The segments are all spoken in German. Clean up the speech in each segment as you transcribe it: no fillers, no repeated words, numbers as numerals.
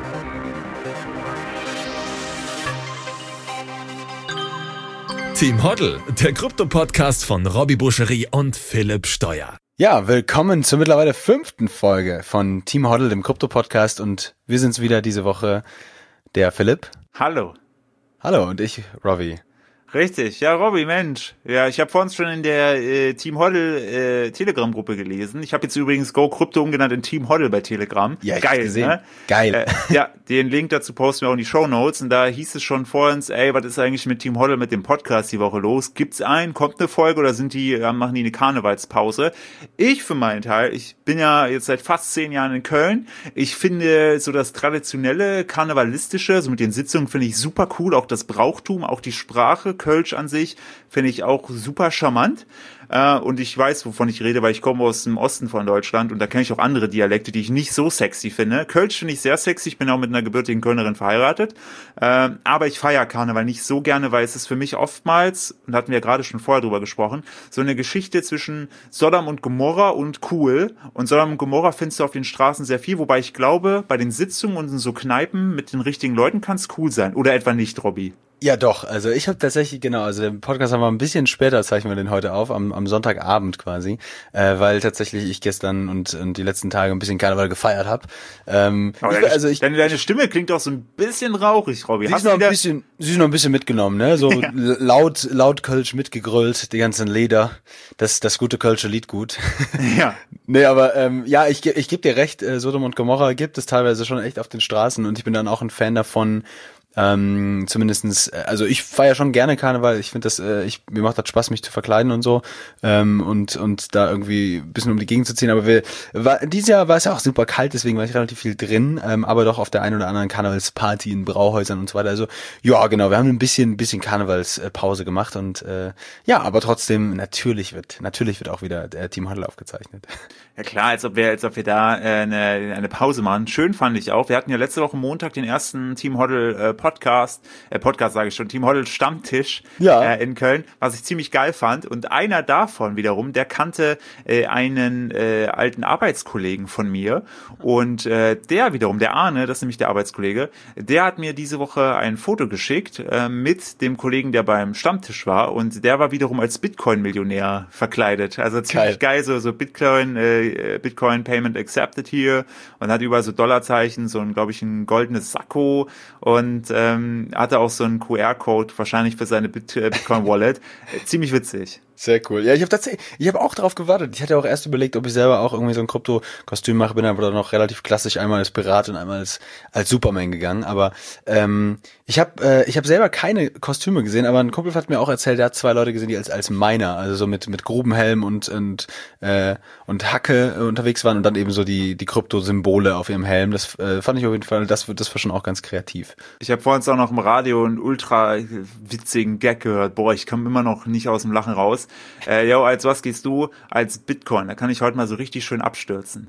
Team Hoddle, der Krypto-Podcast von Robby Buscherie und Philipp Steuer. Ja, willkommen zur mittlerweile 5. Folge von Team Hoddle, dem Krypto-Podcast, und wir sind's wieder diese Woche, der Philipp. Hallo. Hallo, und ich, Robby. Richtig, ja, Robby, Mensch. Ja, ich habe vorhin schon in der Team Hoddle Telegram-Gruppe gelesen. Ich habe jetzt übrigens Go Crypto umgenannt in Team Hoddle bei Telegram. Ja, geil, gesehen. Ne? Geil. Ja, den Link dazu posten wir auch in die Shownotes. Und da hieß es schon vorhin, ey, was ist eigentlich mit Team Hoddle, mit dem Podcast die Woche los? Gibt's einen? Kommt eine Folge oder machen die eine Karnevalspause? Ich für meinen Teil, ich bin ja jetzt seit fast 10 Jahren in Köln. Ich finde so das traditionelle, karnevalistische, so mit den Sitzungen finde ich super cool. Auch das Brauchtum, auch die Sprache, Kölsch an sich, finde ich auch super charmant. Und ich weiß, wovon ich rede, weil ich komme aus dem Osten von Deutschland und da kenne ich auch andere Dialekte, die ich nicht so sexy finde. Kölsch finde ich sehr sexy, ich bin auch mit einer gebürtigen Kölnerin verheiratet, aber ich feiere Karneval nicht so gerne, weil es ist für mich oftmals, und da hatten wir ja gerade schon vorher drüber gesprochen, so eine Geschichte zwischen Sodom und Gomorra und cool. Und Sodom und Gomorra findest du auf den Straßen sehr viel, wobei ich glaube, bei den Sitzungen und in so Kneipen mit den richtigen Leuten kann es cool sein. Oder etwa nicht, Robby? Ja, doch. Also ich habe tatsächlich, also den Podcast haben wir ein bisschen später, zeichnen wir den heute auf, am Sonntagabend quasi, weil tatsächlich ich gestern und die letzten Tage ein bisschen Karneval gefeiert habe. Deine Stimme klingt auch so ein bisschen rauchig, Robby. Sie ist noch ein bisschen mitgenommen, ne? So ja. laut Kölsch mitgegrölt, die ganzen Lieder, das gute Kölsche Liedgut. Ja. Nee, aber ich geb dir recht, Sodom und Gomorra gibt es teilweise schon echt auf den Straßen und ich bin dann auch ein Fan davon. Zumindestens, also ich feiere schon gerne Karneval, ich finde das, mir macht das Spaß, mich zu verkleiden und so, und da irgendwie ein bisschen um die Gegend zu ziehen, aber dieses Jahr war es ja auch super kalt, deswegen war ich relativ viel drin, aber doch auf der einen oder anderen Karnevalsparty in Brauhäusern und so weiter, also ja, genau, wir haben ein bisschen Karnevalspause gemacht und aber trotzdem, natürlich wird auch wieder Team Hoddle aufgezeichnet. Ja klar, als ob wir da eine Pause machen. Schön fand ich auch. Wir hatten ja letzte Woche Montag den ersten Team Hoddle Podcast sage ich schon, Team Hoddle Stammtisch in Köln, was ich ziemlich geil fand. Und einer davon wiederum, der kannte einen alten Arbeitskollegen von mir. Und der wiederum, der Arne, das ist nämlich der Arbeitskollege, der hat mir diese Woche ein Foto geschickt mit dem Kollegen, der beim Stammtisch war. Und der war wiederum als Bitcoin-Millionär verkleidet. Also ziemlich geil, so Bitcoin Payment Accepted hier, und hat überall so Dollarzeichen, so glaube ich, ein goldenes Sakko und hatte auch so einen QR-Code wahrscheinlich für seine Bitcoin-Wallet. Ziemlich witzig. Sehr cool. Ja, ich habe auch drauf gewartet. Ich hatte auch erst überlegt, ob ich selber auch irgendwie so ein Krypto-Kostüm mache, bin aber noch relativ klassisch einmal als Pirat und einmal als Superman gegangen. Aber ich habe selber keine Kostüme gesehen, aber ein Kumpel hat mir auch erzählt, der hat 2 Leute gesehen, die als Miner, also so mit Grubenhelm und Hacke unterwegs waren und dann eben so die Krypto-Symbole auf ihrem Helm. Das fand ich auf jeden Fall, das war schon auch ganz kreativ. Ich habe vorhin auch noch im Radio einen ultra witzigen Gag gehört. Boah, ich komme immer noch nicht aus dem Lachen raus. Als was gehst du? Als Bitcoin. Da kann ich heute mal so richtig schön abstürzen.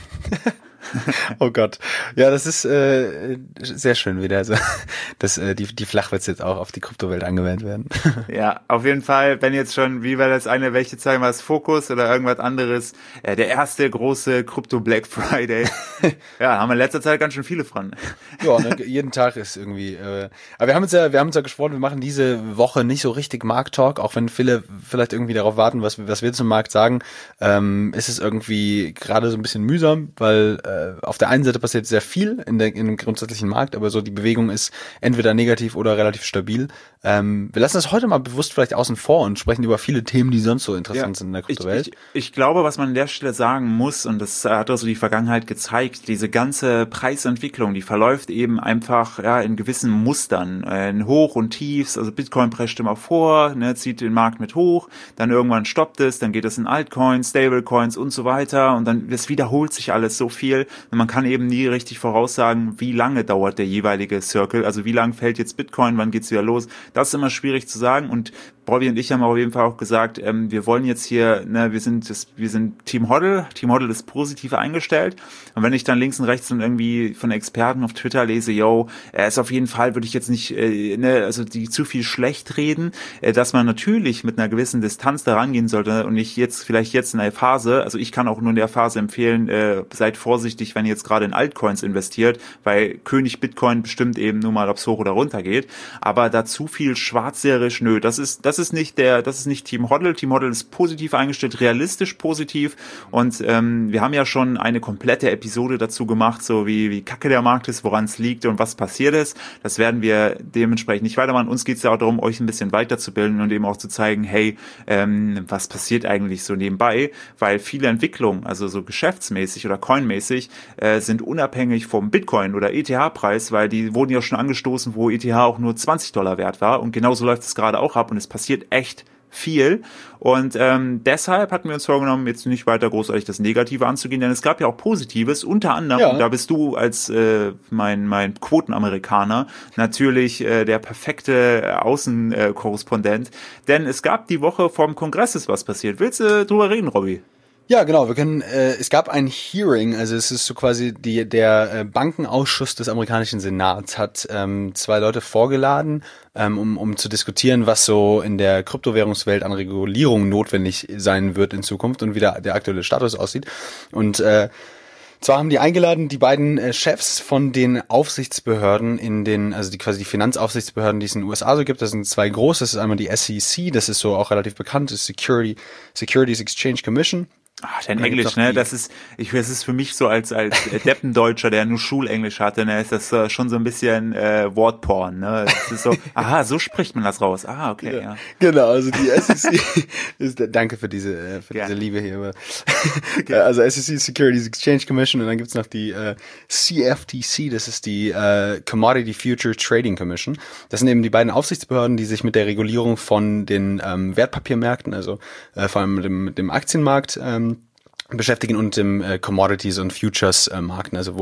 Oh Gott. Ja, das ist sehr schön wieder. Also, dass die Flachwitze jetzt auch auf die Kryptowelt angewendet werden. Ja, auf jeden Fall, wenn jetzt schon, wie war das eine, welche zeigen wir das, Fokus oder irgendwas anderes, der erste große Krypto-Black Friday. Ja, haben wir in letzter Zeit ganz schön viele von. Ja, ne, jeden Tag ist irgendwie, aber wir haben uns ja geschworen, wir machen diese Woche nicht so richtig Markt-Talk, auch wenn viele vielleicht irgendwie darauf warten, was wir zum Markt sagen, ist es irgendwie gerade so ein bisschen mühsam, weil auf der einen Seite passiert sehr viel in dem grundsätzlichen Markt, aber so die Bewegung ist entweder negativ oder relativ stabil. Wir lassen das heute mal bewusst vielleicht außen vor und sprechen über viele Themen, die sonst so interessant sind in der Kryptowelt. Ich glaube, was man an der Stelle sagen muss, und das hat also die Vergangenheit gezeigt, diese ganze Preisentwicklung, die verläuft eben einfach in gewissen Mustern, in Hoch und Tiefs. Also Bitcoin prescht immer vor, zieht den Markt mit hoch, dann irgendwann stoppt es, dann geht es in Altcoins, Stablecoins und so weiter, und dann es wiederholt sich alles so viel. Und man kann eben nie richtig voraussagen, wie lange dauert der jeweilige Circle, also wie lang fällt jetzt Bitcoin, wann geht's wieder los. Das ist immer schwierig zu sagen, und Bobby und ich haben auf jeden Fall auch gesagt, wir wollen jetzt hier, ne, wir sind Team Hoddle. Team Hoddle ist positiv eingestellt. Und wenn ich dann links und rechts und irgendwie von Experten auf Twitter lese, er ist auf jeden Fall, würde ich jetzt nicht, also die zu viel schlecht reden, dass man natürlich mit einer gewissen Distanz da rangehen sollte und nicht vielleicht jetzt in der Phase, also ich kann auch nur in der Phase empfehlen, seid vorsichtig, wenn ihr jetzt gerade in Altcoins investiert, weil König Bitcoin bestimmt eben nur mal, ob es hoch oder runter geht. Aber da zu viel schwarzseherisch, das ist nicht Team Hoddle. Team Hoddle ist positiv eingestellt, realistisch positiv. Und wir haben ja schon eine komplette Episode dazu gemacht, so wie kacke der Markt ist, woran es liegt und was passiert ist. Das werden wir dementsprechend nicht weitermachen. Uns geht es ja auch darum, euch ein bisschen weiterzubilden und eben auch zu zeigen, hey, was passiert eigentlich so nebenbei? Weil viele Entwicklungen, also so geschäftsmäßig oder coinmäßig, sind unabhängig vom Bitcoin oder ETH-Preis, weil die wurden ja schon angestoßen, wo ETH auch nur $20 wert war. Und genauso läuft es gerade auch ab und es passiert echt viel. Und deshalb hatten wir uns vorgenommen, jetzt nicht weiter großartig das Negative anzugehen, denn es gab ja auch Positives, unter anderem, und da bist du als mein Quotenamerikaner natürlich der perfekte Außenkorrespondent, denn es gab die Woche vom Kongress ist was passiert. Willst du drüber reden, Robby? Ja, genau. Es gab ein Hearing, also es ist so quasi der Bankenausschuss des amerikanischen Senats hat 2 Leute vorgeladen, um zu diskutieren, was so in der Kryptowährungswelt an Regulierung notwendig sein wird in Zukunft und wie der aktuelle Status aussieht. Und zwar haben die eingeladen, die beiden Chefs von den Aufsichtsbehörden also die Finanzaufsichtsbehörden, die es in den USA so gibt. Das sind 2 große. Das ist einmal die SEC, das ist so auch relativ bekannt, das ist Securities Exchange Commission. Dein Englisch, ne? Das ist für mich so als Deppendeutscher, der nur Schulenglisch hatte, ne, ist das schon so ein bisschen Wortporn, ne? Das ist so, so spricht man das raus. Okay, ja. Genau, also die SEC danke für diese Liebe hier. Also SEC Securities Exchange Commission und dann gibt's noch die CFTC, das ist die Commodity Future Trading Commission. Das sind eben die beiden Aufsichtsbehörden, die sich mit der Regulierung von den Wertpapiermärkten, also vor allem mit dem Aktienmarkt beschäftigen und im Commodities und Futures Marken, also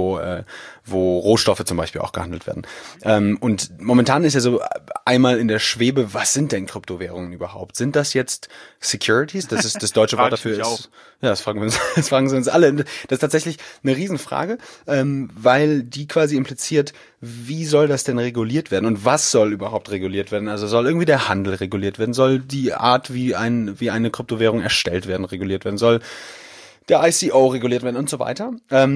wo Rohstoffe zum Beispiel auch gehandelt werden. Und momentan ist ja so einmal in der Schwebe, was sind denn Kryptowährungen überhaupt? Sind das jetzt Securities? Das ist das deutsche Wort dafür ist. Ja, das fragen sie uns alle. Das ist tatsächlich eine Riesenfrage, weil die quasi impliziert, wie soll das denn reguliert werden und was soll überhaupt reguliert werden? Also soll irgendwie der Handel reguliert werden? Soll die Art, wie eine Kryptowährung erstellt werden, reguliert werden? Soll der ICO reguliert werden und so weiter.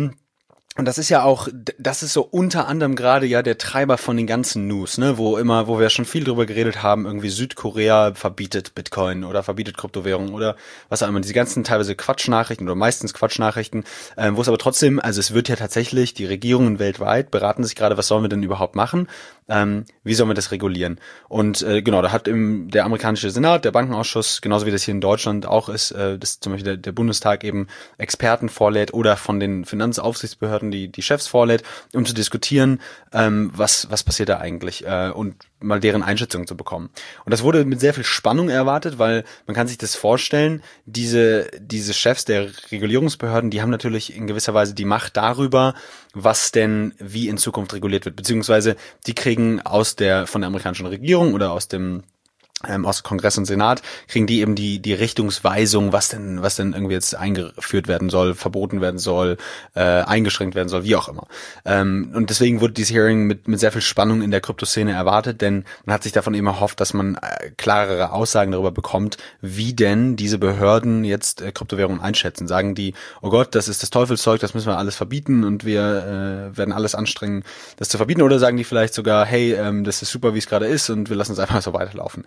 Und das ist ja auch, das ist so unter anderem gerade ja der Treiber von den ganzen News, ne, wo wir schon viel drüber geredet haben, irgendwie Südkorea verbietet Bitcoin oder verbietet Kryptowährungen oder was auch immer, diese ganzen teilweise Quatschnachrichten oder meistens Quatschnachrichten, wo es aber trotzdem, also es wird ja tatsächlich, die Regierungen weltweit beraten sich gerade, was sollen wir denn überhaupt machen? Wie sollen wir das regulieren? Und genau, da hat der amerikanische Senat, der Bankenausschuss, genauso wie das hier in Deutschland auch ist, dass zum Beispiel der Bundestag eben Experten vorlädt oder von den Finanzaufsichtsbehörden die Chefs vorlädt, um zu diskutieren, was passiert da eigentlich und mal deren Einschätzung zu bekommen. Und das wurde mit sehr viel Spannung erwartet, weil man kann sich das vorstellen, diese Chefs der Regulierungsbehörden, die haben natürlich in gewisser Weise die Macht darüber, was denn wie in Zukunft reguliert wird, beziehungsweise die kriegen von der amerikanischen Regierung oder aus Kongress und Senat kriegen die eben die Richtungsweisung, was denn irgendwie jetzt eingeführt werden soll, verboten werden soll, eingeschränkt werden soll, wie auch immer. Und deswegen wurde dieses Hearing mit sehr viel Spannung in der Kryptoszene erwartet, denn man hat sich davon eben erhofft, dass man klarere Aussagen darüber bekommt, wie denn diese Behörden jetzt Kryptowährungen einschätzen. Sagen die, oh Gott, das ist das Teufelszeug, das müssen wir alles verbieten und wir werden alles anstrengen, das zu verbieten, oder sagen die vielleicht sogar, hey, das ist super, wie es gerade ist und wir lassen es einfach so weiterlaufen.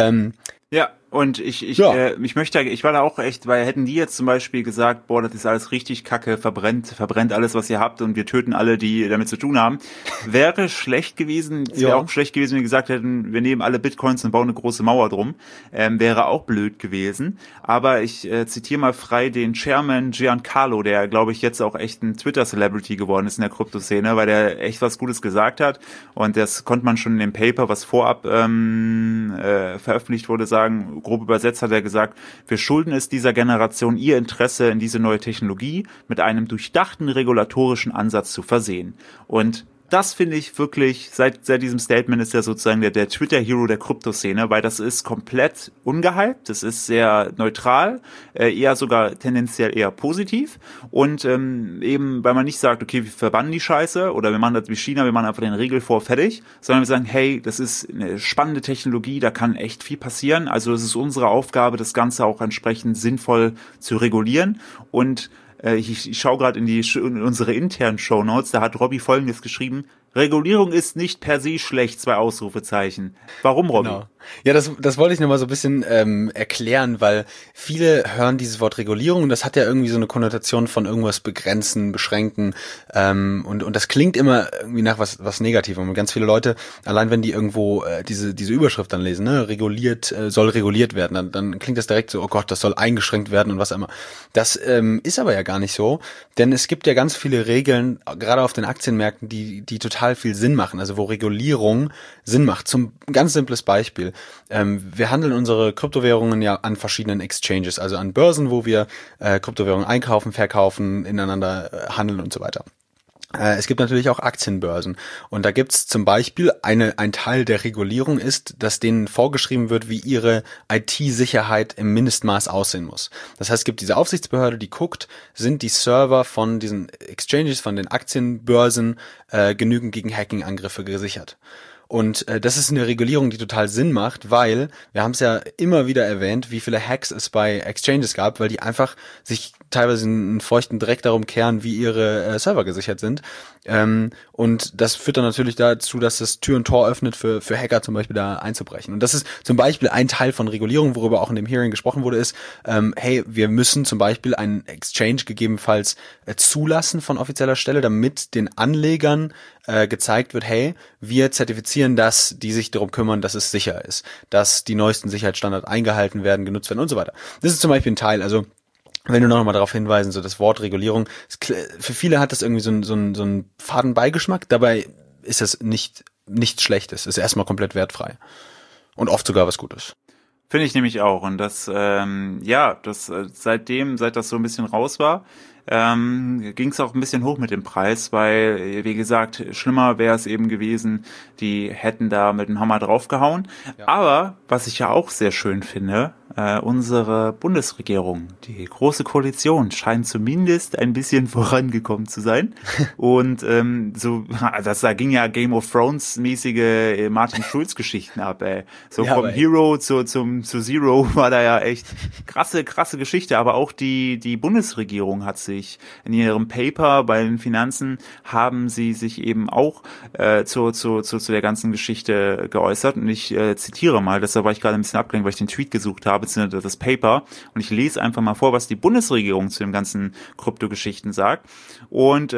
Ja, und ich war da auch echt, weil hätten die jetzt zum Beispiel gesagt, boah, das ist alles richtig kacke, verbrennt alles, was ihr habt und wir töten alle, die damit zu tun haben, wäre schlecht gewesen. Es wäre auch schlecht gewesen, wenn die gesagt hätten, wir nehmen alle Bitcoins und bauen eine große Mauer drum. Wäre auch blöd gewesen. Aber ich zitiere mal frei den Chairman Giancarlo, der, glaube ich, jetzt auch echt ein Twitter-Celebrity geworden ist in der Kryptoszene, weil der echt was Gutes gesagt hat. Und das konnte man schon in dem Paper, was vorab veröffentlicht wurde, sagen. Grob übersetzt hat er gesagt, wir schulden es dieser Generation, ihr Interesse in diese neue Technologie mit einem durchdachten regulatorischen Ansatz zu versehen. Und das finde ich wirklich, seit diesem Statement ist er sozusagen der Twitter-Hero der Kryptoszene, weil das ist komplett ungehypt, das ist sehr neutral, eher sogar tendenziell eher positiv und eben, weil man nicht sagt, okay, wir verbannen die Scheiße oder wir machen das wie China, wir machen einfach den Riegel vor, fertig, sondern wir sagen, hey, das ist eine spannende Technologie, da kann echt viel passieren, also es ist unsere Aufgabe, das Ganze auch entsprechend sinnvoll zu regulieren und ich schaue gerade in unsere internen Shownotes, da hat Robby Folgendes geschrieben: Regulierung ist nicht per se schlecht, 2 Ausrufezeichen. Warum, Robby? Genau. Ja, das wollte ich nochmal so ein bisschen erklären, weil viele hören dieses Wort Regulierung und das hat ja irgendwie so eine Konnotation von irgendwas begrenzen, beschränken und das klingt immer irgendwie nach was Negativem. Und ganz viele Leute, allein wenn die irgendwo diese Überschrift dann lesen, ne, soll reguliert werden, dann klingt das direkt so, oh Gott, das soll eingeschränkt werden und was immer. Das ist aber ja gar nicht so, denn es gibt ja ganz viele Regeln, gerade auf den Aktienmärkten, die total viel Sinn machen, also wo Regulierung Sinn macht. Zum ganz simples Beispiel. Wir handeln unsere Kryptowährungen ja an verschiedenen Exchanges, also an Börsen, wo wir Kryptowährungen einkaufen, verkaufen, ineinander handeln und so weiter. Es gibt natürlich auch Aktienbörsen und da gibt's zum Beispiel ein Teil der Regulierung ist, dass denen vorgeschrieben wird, wie ihre IT-Sicherheit im Mindestmaß aussehen muss. Das heißt, es gibt diese Aufsichtsbehörde, die guckt, sind die Server von diesen Exchanges, von den Aktienbörsen genügend gegen Hacking-Angriffe gesichert. Und das ist eine Regulierung, die total Sinn macht, weil, wir haben es ja immer wieder erwähnt, wie viele Hacks es bei Exchanges gab, weil die einfach sich teilweise einen feuchten Dreck darum kehren, wie ihre Server gesichert sind. Und das führt dann natürlich dazu, dass es Tür und Tor öffnet für Hacker zum Beispiel da einzubrechen. Und das ist zum Beispiel ein Teil von Regulierung, worüber auch in dem Hearing gesprochen wurde, ist, hey, wir müssen zum Beispiel einen Exchange gegebenenfalls zulassen von offizieller Stelle, damit den Anlegern gezeigt wird, hey, wir zertifizieren, dass die sich darum kümmern, dass es sicher ist, dass die neuesten Sicherheitsstandards eingehalten werden, genutzt werden und so weiter. Das ist zum Beispiel ein Teil, also wenn du noch mal darauf hinweisen, so das Wort Regulierung, für viele hat das irgendwie so einen faden Beigeschmack, dabei ist das nichts Schlechtes, ist erstmal komplett wertfrei und oft sogar was Gutes. Finde ich nämlich auch und das, seit das so ein bisschen raus war, ging es auch ein bisschen hoch mit dem Preis, weil, wie gesagt, schlimmer wäre es eben gewesen, die hätten da mit dem Hammer draufgehauen. Ja. Aber, was ich ja auch sehr schön finde, unsere Bundesregierung, die Große Koalition, scheint zumindest ein bisschen vorangekommen zu sein. Und da ging ja Game of Thrones mäßige Martin Schulz Geschichten ab, ey. So ja, vom Hero zu Zero war da ja echt krasse Geschichte. Aber auch die Bundesregierung hat sich in ihrem Paper bei den Finanzen haben sie sich eben auch zu der ganzen Geschichte geäußert. Und ich zitiere mal, deshalb war ich gerade ein bisschen abgelenkt, weil ich den Tweet gesucht habe, beziehungsweise das Paper. Und ich lese einfach mal vor, was die Bundesregierung zu den ganzen Kryptogeschichten sagt. Und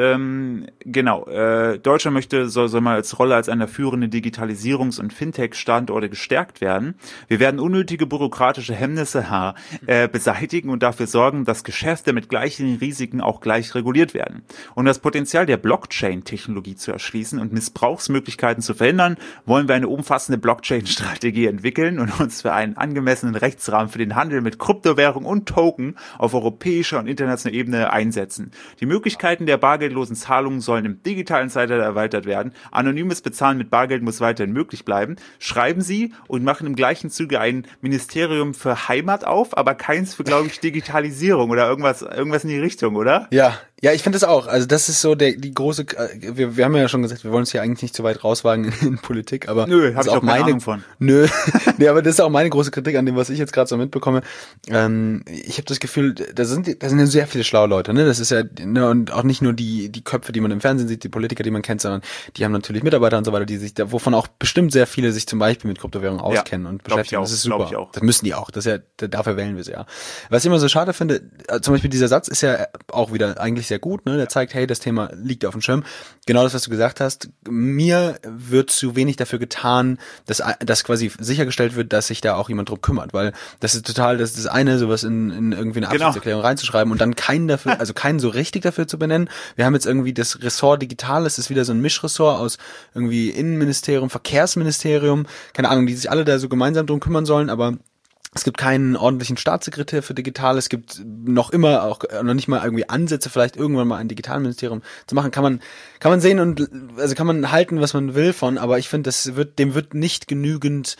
Deutschland soll mal als Rolle als einer führenden Digitalisierungs- und Fintech-Standorte gestärkt werden. Wir werden unnötige bürokratische Hemmnisse beseitigen und dafür sorgen, dass Geschäfte mit gleichen Risiken auch gleich reguliert werden. Um das Potenzial der Blockchain-Technologie zu erschließen und Missbrauchsmöglichkeiten zu verhindern, wollen wir eine umfassende Blockchain-Strategie entwickeln und uns für einen angemessenen Rechtsrahmen für den Handel mit Kryptowährung und Token auf europäischer und internationaler Ebene einsetzen. Die Möglichkeiten der bargeldlosen Zahlungen sollen im digitalen Zeitalter erweitert werden. Anonymes Bezahlen mit Bargeld muss weiterhin möglich bleiben. Schreiben Sie und machen im gleichen Zuge ein Ministerium für Heimat auf, aber keins für, glaube ich, Digitalisierung oder irgendwas in die Richtung, oder? Ja, ich finde das auch. Also das ist so die große. Wir haben ja schon gesagt, wir wollen uns hier eigentlich nicht so weit rauswagen in Politik, aber nö, habe ich auch keine Ahnung von. Nö, nee, aber das ist auch meine große Kritik an dem, was ich jetzt gerade so mitbekomme. Ich habe das Gefühl, da sind ja sehr viele schlaue Leute, ne? Das ist ja und auch nicht nur die Köpfe, die man im Fernsehen sieht, die Politiker, die man kennt, sondern die haben natürlich Mitarbeiter und so weiter, die sich wovon auch bestimmt sehr viele sich zum Beispiel mit Kryptowährungen auskennen und beschäftigen. Das ist super. Das müssen die auch. Das ist ja, dafür wählen wir sie ja. Was ich immer so schade finde, zum Beispiel dieser Satz ist ja auch wieder eigentlich sehr gut, ne? Der zeigt, hey, das Thema liegt auf dem Schirm. Genau das, was du gesagt hast. Mir wird zu wenig dafür getan, dass quasi sichergestellt wird, dass sich da auch jemand drum kümmert, weil das ist das eine, sowas in irgendwie eine Absichtserklärung reinzuschreiben und dann keinen so richtig dafür zu benennen. Wir haben jetzt irgendwie das Ressort Digital, das ist wieder so ein Mischressort aus irgendwie Innenministerium, Verkehrsministerium, keine Ahnung, die sich alle da so gemeinsam drum kümmern sollen, aber Es gibt keinen ordentlichen Staatssekretär für digital. Es gibt noch immer auch noch nicht mal irgendwie Ansätze, vielleicht irgendwann mal ein Digitalministerium zu machen. Kann man sehen und also kann man halten, was man will von. Aber ich finde, dem wird nicht genügend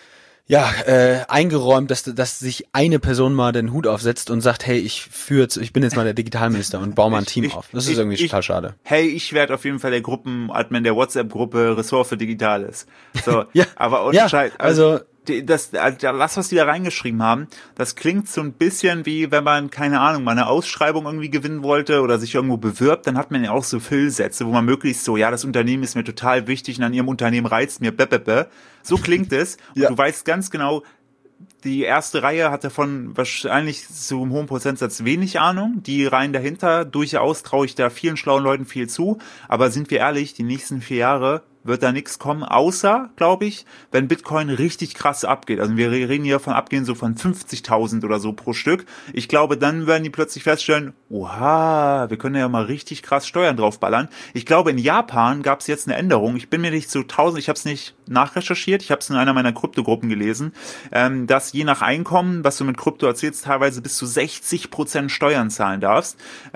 eingeräumt, dass sich eine Person mal den Hut aufsetzt und sagt, hey, ich bin jetzt mal der Digitalminister und baue mal ein Team auf. Das ist irgendwie total schade. Hey, ich werde auf jeden Fall der Gruppenadmin der WhatsApp-Gruppe Ressort für Digitales. So, ja, aber also das, was die da reingeschrieben haben, das klingt so ein bisschen wie, wenn man, keine Ahnung, mal eine Ausschreibung irgendwie gewinnen wollte oder sich irgendwo bewirbt, dann hat man ja auch so Füllsätze, wo man möglichst so, ja, das Unternehmen ist mir total wichtig und an ihrem Unternehmen reizt mir, so klingt es. Und du weißt ganz genau, die erste Reihe hat davon wahrscheinlich zu einem hohen Prozentsatz wenig Ahnung. Die Reihen dahinter, durchaus traue ich da vielen schlauen Leuten viel zu. Aber sind wir ehrlich, die nächsten 4 Jahre wird da nichts kommen, außer, glaube ich, wenn Bitcoin richtig krass abgeht. Also wir reden hier von Abgehen so von 50.000 oder so pro Stück. Ich glaube, dann werden die plötzlich feststellen, oha, wir können ja mal richtig krass Steuern draufballern. Ich glaube, in Japan gab es jetzt eine Änderung. Ich bin mir nicht zu 1000, ich habe es nicht nachrecherchiert, ich habe es in einer meiner Kryptogruppen gelesen, dass je nach Einkommen, was du mit Krypto erzählst, teilweise bis zu 60% Steuern zahlen darfst.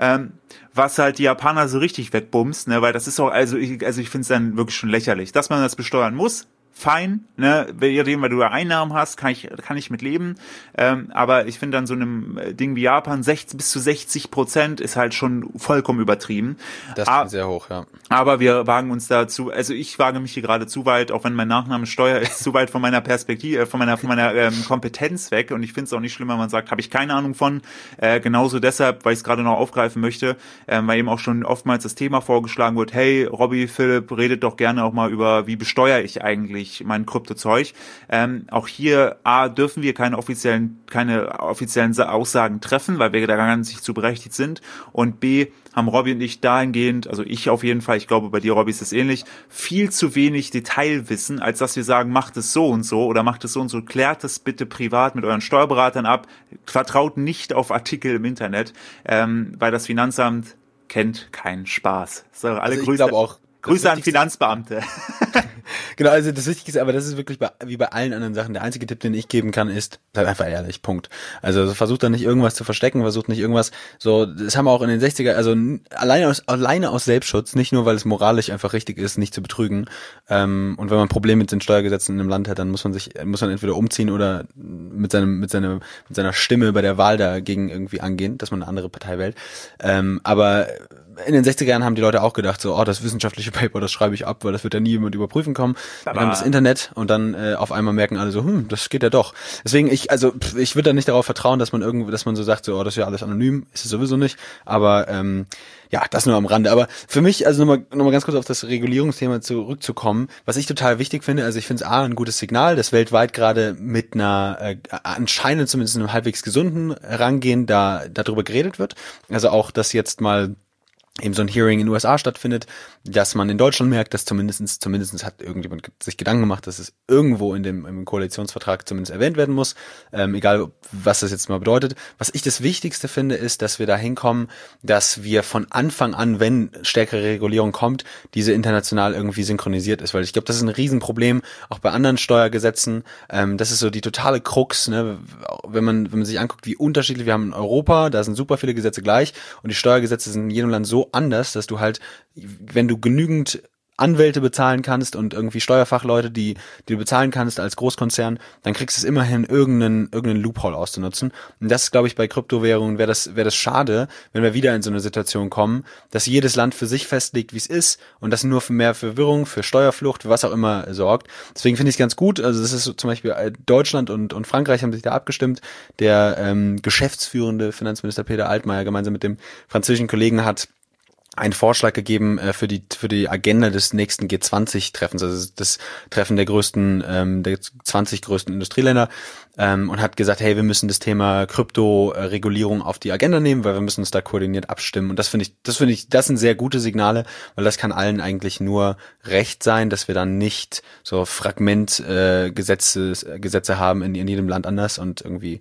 Was halt die Japaner so richtig wegbumst, ne, weil das ist auch, also ich finde es dann wirklich schon lächerlich, dass man das besteuern muss. Fein, ne, weil du da Einnahmen hast, kann ich mit leben, aber ich finde dann so einem Ding wie Japan 60 bis zu 60% ist halt schon vollkommen übertrieben. Das ist sehr hoch, ja. Aber wir wagen uns dazu, also ich wage mich hier gerade zu weit, auch wenn mein Nachname Steuer ist, zu weit von meiner Perspektive, von meiner Kompetenz weg, und ich finde es auch nicht schlimm, wenn man sagt, habe ich keine Ahnung von, genauso deshalb, weil ich es gerade noch aufgreifen möchte, weil eben auch schon oftmals das Thema vorgeschlagen wird, hey, Robby, Philipp, redet doch gerne auch mal über, wie besteuere ich eigentlich mein Kryptozeug. Auch hier dürfen wir keine offiziellen Aussagen treffen, weil wir da gar nicht zu berechtigt sind. Und B, haben Robby und ich dahingehend, also ich auf jeden Fall, ich glaube bei dir, Robby, ist es ähnlich, viel zu wenig Detailwissen, als dass wir sagen, macht es so und so oder macht es so und so, klärt es bitte privat mit euren Steuerberatern ab, vertraut nicht auf Artikel im Internet, weil das Finanzamt kennt keinen Spaß. So, alle Grüße an Finanzbeamte. Genau, also das Wichtige ist aber, das ist wirklich wie bei allen anderen Sachen. Der einzige Tipp, den ich geben kann, ist, seid einfach ehrlich, Punkt. Also versucht da nicht irgendwas zu verstecken, versucht nicht irgendwas, so, das haben wir auch in den 60er, also alleine aus Selbstschutz, nicht nur, weil es moralisch einfach richtig ist, nicht zu betrügen. Und wenn man Probleme mit den Steuergesetzen in einem Land hat, dann muss man entweder umziehen oder mit seiner Stimme bei der Wahl dagegen irgendwie angehen, dass man eine andere Partei wählt. Aber in den 60er Jahren haben die Leute auch gedacht, so, das wissenschaftliche Paper, das schreibe ich ab, weil das wird ja nie jemand überprüfen kommen. Wir haben das Internet und dann auf einmal merken alle so, das geht ja doch. Deswegen ich würde da nicht darauf vertrauen, dass man so sagt, so, das ist ja alles anonym, ist es sowieso nicht. Aber das nur am Rande. Aber für mich, also nochmal ganz kurz auf das Regulierungsthema zurückzukommen, was ich total wichtig finde, also ich finde es ein gutes Signal, dass weltweit gerade mit einer anscheinend zumindest einem halbwegs gesunden Rangehen darüber geredet wird. Also auch, dass jetzt mal eben so ein Hearing in den USA stattfindet, dass man in Deutschland merkt, dass zumindestens hat irgendjemand sich Gedanken gemacht, dass es irgendwo im Koalitionsvertrag zumindest erwähnt werden muss, egal was das jetzt mal bedeutet. Was ich das Wichtigste finde, ist, dass wir da hinkommen, dass wir von Anfang an, wenn stärkere Regulierung kommt, diese international irgendwie synchronisiert ist, weil ich glaube, das ist ein Riesenproblem, auch bei anderen Steuergesetzen. Das ist so die totale Krux, ne? Wenn man sich anguckt, wie unterschiedlich wir haben in Europa, da sind super viele Gesetze gleich und die Steuergesetze sind in jedem Land so anders, dass du halt, wenn du genügend Anwälte bezahlen kannst und irgendwie Steuerfachleute, die du bezahlen kannst als Großkonzern, dann kriegst du es immerhin, irgendeinen Loophole auszunutzen. Und das, glaube ich, bei Kryptowährungen wäre das schade, wenn wir wieder in so eine Situation kommen, dass jedes Land für sich festlegt, wie es ist und das nur für mehr Verwirrung, für Steuerflucht, für was auch immer sorgt. Deswegen finde ich es ganz gut. Also das ist so, zum Beispiel Deutschland und Frankreich haben sich da abgestimmt. Der geschäftsführende Finanzminister Peter Altmaier gemeinsam mit dem französischen Kollegen hat einen Vorschlag gegeben für die Agenda des nächsten G20-Treffens, also das Treffen der 20 größten Industrieländer, und hat gesagt, hey, wir müssen das Thema Krypto-Regulierung auf die Agenda nehmen, weil wir müssen uns da koordiniert abstimmen. Und das finde ich, das sind sehr gute Signale, weil das kann allen eigentlich nur recht sein, dass wir dann nicht so Gesetze haben in jedem Land anders und irgendwie